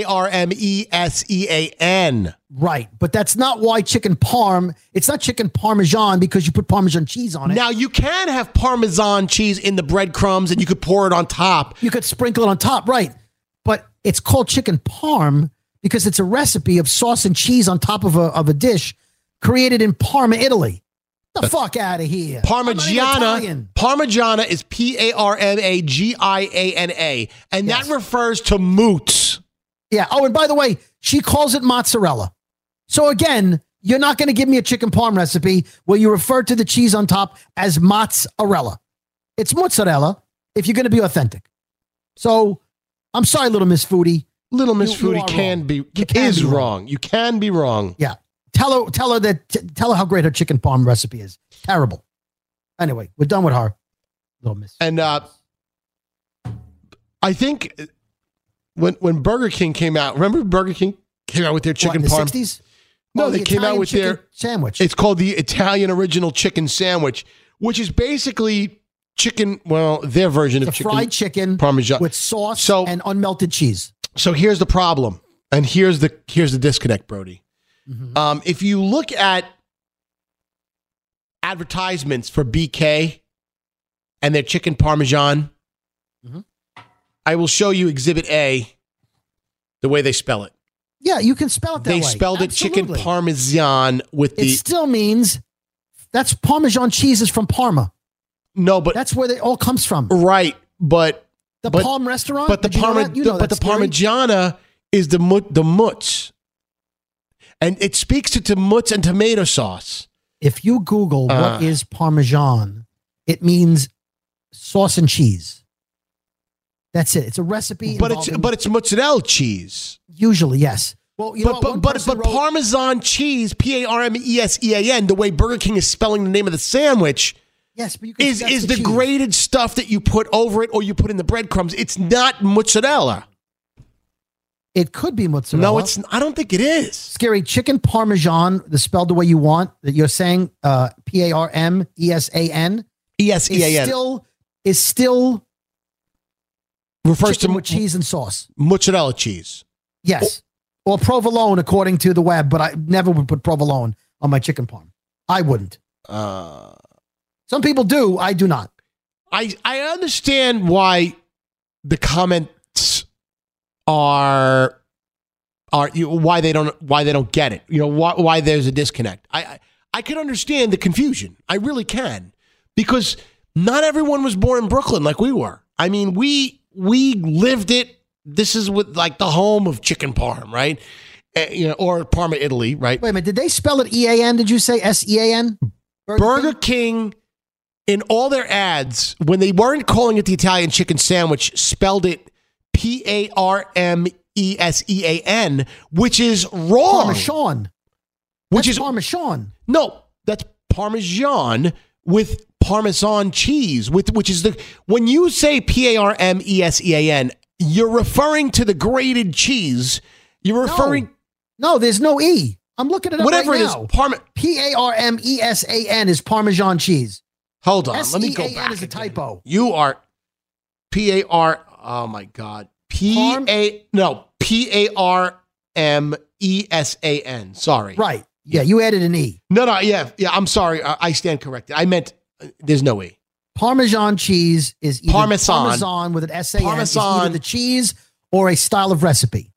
Parmesan. Right. But that's not why chicken parm. It's not chicken Parmesan because you put Parmesan cheese on it. Now, you can have Parmesan cheese in the breadcrumbs and you could pour it on top. You could sprinkle it on top, right. But it's called chicken parm because it's a recipe of sauce and cheese on top of a dish created in Parma, Italy. The fuck out of here. Parmigiana is Parmigiana, and that refers to moots. Yeah. Oh, and by the way, she calls it mozzarella. So again, you're not going to give me a chicken parm recipe where you refer to the cheese on top as mozzarella. It's mozzarella if you're going to be authentic. So I'm sorry, Little Miss Foodie. Little Miss Foodie is wrong. You can be wrong. Yeah. Tell her how great her chicken parm recipe is. Terrible. Anyway, we're done with her. Little Miss. And I think when Burger King came out, remember Burger King came out with their chicken parm? In the 60s? No, they came out with their sandwich. It's called the Italian Original Chicken Sandwich, which is basically chicken, their version of chicken. Fried chicken Parmesan with sauce and unmelted cheese. So here's the problem. And here's the disconnect, Brody. Mm-hmm. If you look at advertisements for BK and their chicken Parmesan, I will show you Exhibit A, the way they spell it. Yeah, you can spell it that way. They spelled it chicken Parmesan with the... It still means that's Parmesan cheese is from Parma. No, but... That's where it all comes from. Right, but... The Palm restaurant? But the Parmigiana is the mutz. And it speaks to mutz and tomato sauce. If you Google what is Parmesan, it means sauce and cheese. That's it. It's a recipe. But it's mozzarella cheese. Usually, yes. Well, but Parmesan cheese, Parmesan, the way Burger King is spelling the name of the sandwich, yes, but you can is the grated stuff that you put over it or you put in the breadcrumbs. It's not mozzarella. It could be mozzarella. No, I don't think it is. Scary chicken Parmesan, the spelled the way you want, that you're saying Parmesan. Esean. Is still refers to with cheese and sauce. Mozzarella cheese. Yes. Or provolone, according to the web, but I never would put provolone on my chicken parm. I wouldn't. Some people do. I do not. I understand why the comments are why they don't get it. Why there's a disconnect. I can understand the confusion. I really can, because not everyone was born in Brooklyn like we were. I mean, we lived it. This is the home of chicken parm, right? Or Parma, Italy, right? Wait a minute. Did they spell it EAN? Did you say SEAN? Burger King, in all their ads, when they weren't calling it the Italian chicken sandwich, spelled it Parmesan, which is wrong. Parmesan. Parmesan. No, that's Parmesan with Parmesan cheese, which is when you say Parmesan, you're referring to the grated cheese. You're referring. No, there's no E. I'm looking at it whatever right it now. is. Parmesan is Parmesan cheese. Hold on, let me go back. S-E-A-N is a typo. You are P-A-R. Oh my God. P-A-R-M-E-S-A-N. Sorry. Right. Yeah, you added an E. No, yeah. I'm sorry. I stand corrected. I meant there's no E. Parmesan cheese is either Parmesan with an S-A-N. Parmesan. It's either the cheese or a style of recipe.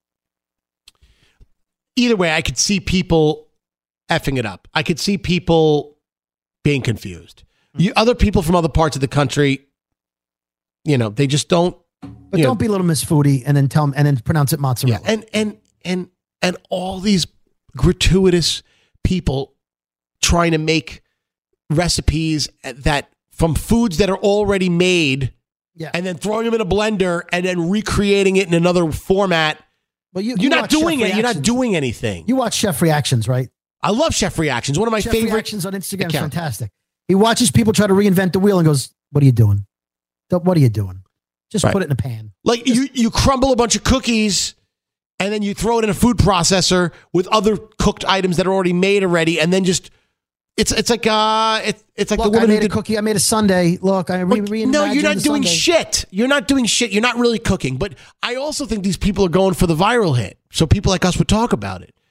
Either way, I could see people effing it up. I could see people being confused. Other people from other parts of the country, they just don't. But don't belittle Miss Foodie and then pronounce it mozzarella. Yeah, and all these gratuitous people trying to make recipes that from foods that are already made, and then throwing them in a blender and then recreating it in another format. Well, you're not doing it. You're not doing anything. You watch Chef Reactions, right? I love Chef Reactions. One of my favorite Chef Reactions on Instagram is fantastic. He watches people try to reinvent the wheel and goes, "What are you doing? What are you doing? Just put it in a pan." Like you crumble a bunch of cookies and then you throw it in a food processor with other cooked items that are already made and then just it's like the woman I made a cookie. I made a sundae. Look, I reimagined No, you're not doing sundae. shit. You're not doing shit. You're not really cooking. But I also think these people are going for the viral hit, so people like us would talk about it.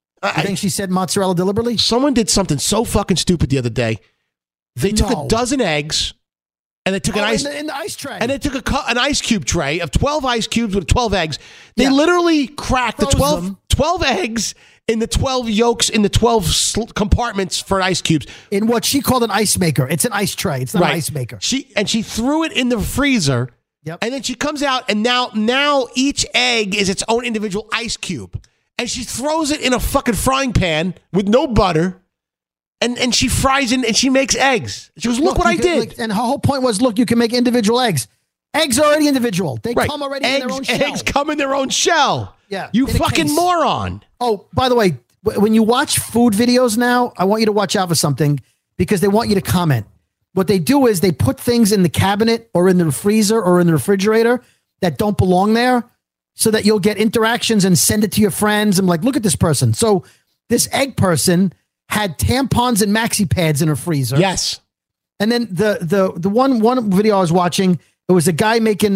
I think she said mozzarella deliberately. Someone did something so fucking stupid the other day. They took a dozen eggs. And they took an ice in the ice tray. And they took an ice cube tray of 12 ice cubes with 12 eggs. They literally cracked the 12 eggs in the 12 yolks in the 12 compartments for ice cubes. In what she called an ice maker. It's an ice tray. It's not an ice maker. She threw it in the freezer. Yep. And then she comes out and now each egg is its own individual ice cube. And she throws it in a fucking frying pan with no butter. And she fries it and she makes eggs. She goes, look what I did. And her whole point was, look, you can make individual eggs. Eggs are already individual. They come already in their own shell. Eggs come in their own shell. Yeah. You fucking moron. Oh, by the way, when you watch food videos now, I want you to watch out for something because they want you to comment. What they do is they put things in the cabinet or in the freezer or in the refrigerator that don't belong there so that you'll get interactions and send it to your friends and like, look at this person. So this egg person had tampons and maxi pads in her freezer. Yes. And then the one video I was watching, it was a guy making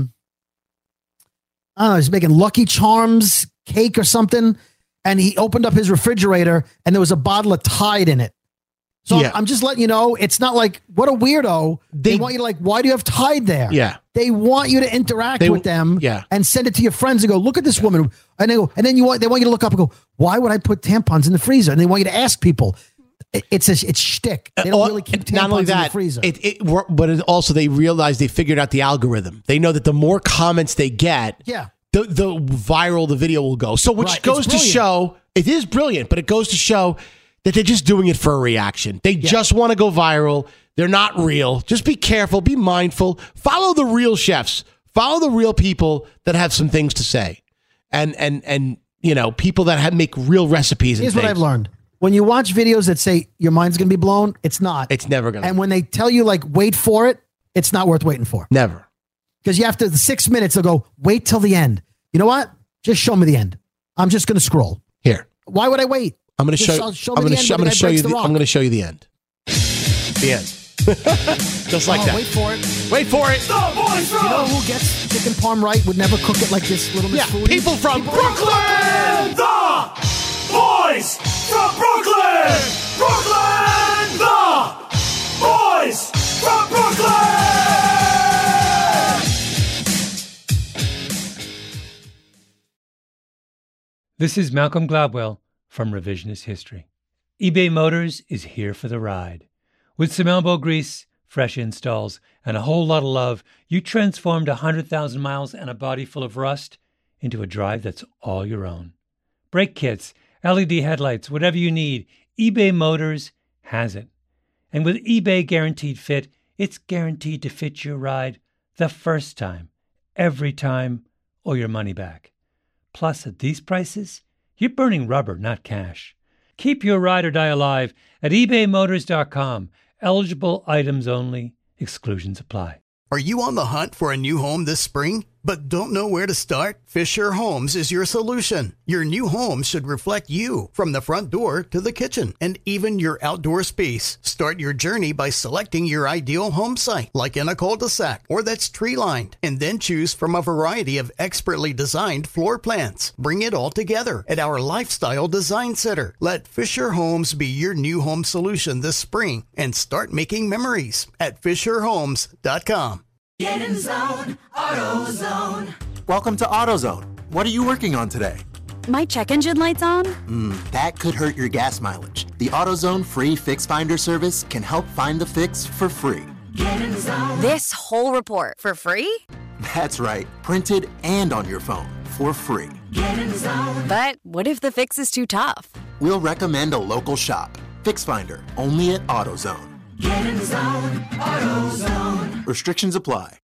he's making Lucky Charms cake or something, and he opened up his refrigerator and there was a bottle of Tide in it. So I'm just letting you know, it's not like, what a weirdo. They want you to like, why do you have Tide there? Yeah. They want you to interact with them and send it to your friends and go, look at this woman. And they go, and then they want you to look up and go, why would I put tampons in the freezer? And they want you to ask people. It's shtick. They don't really keep tampons in the freezer. But also they realize they figured out the algorithm. They know that the more comments they get, the viral the video will go. So which goes to show, it is brilliant, but it goes to show that they're just doing it for a reaction. They just want to go viral. They're not real. Just be careful. Be mindful. Follow the real chefs. Follow the real people that have some things to say. And people that make real recipes. Here's what I've learned. When you watch videos that say your mind's going to be blown, it's not. It's never going to. And when they tell you, like, wait for it, it's not worth waiting for. Never. Because you have to, 6 minutes, they'll go, wait till the end. You know what? Just show me the end. I'm just going to scroll. Here. Why would I wait? I'm going to show you. I'm going to show you the end. The end. Just like that. Wait for it. Wait for it. You know who gets chicken parm right would never cook it like this, Little Miss Foodie? People from Brooklyn. The boys from Brooklyn. Brooklyn. The boys from Brooklyn. This is Malcolm Gladwell from Revisionist History. eBay Motors is here for the ride. With some elbow grease, fresh installs, and a whole lot of love, you transformed 100,000 miles and a body full of rust into a drive that's all your own. Brake kits, LED headlights, whatever you need, eBay Motors has it. And with eBay Guaranteed Fit, it's guaranteed to fit your ride the first time, every time, or your money back. Plus, at these prices, you're burning rubber, not cash. Keep your ride or die alive at ebaymotors.com. Eligible items only. Exclusions apply. Are you on the hunt for a new home this spring? but don't know where to start? Fisher Homes is your solution. Your new home should reflect you, from the front door to the kitchen and even your outdoor space. Start your journey by selecting your ideal home site, like in a cul-de-sac or that's tree-lined, and then choose from a variety of expertly designed floor plans. Bring it all together at our Lifestyle Design Center. Let Fisher Homes be your new home solution this spring and start making memories at FisherHomes.com. Get in zone, AutoZone. Welcome to AutoZone. What are you working on today? My check engine light's on? That could hurt your gas mileage. The AutoZone free Fix Finder service can help find the fix for free. Get in zone. This whole report for free? That's right, printed and on your phone for free. Get in zone. But what if the fix is too tough? We'll recommend a local shop. Fix Finder, only at AutoZone. Get in zone, AutoZone. Restrictions apply.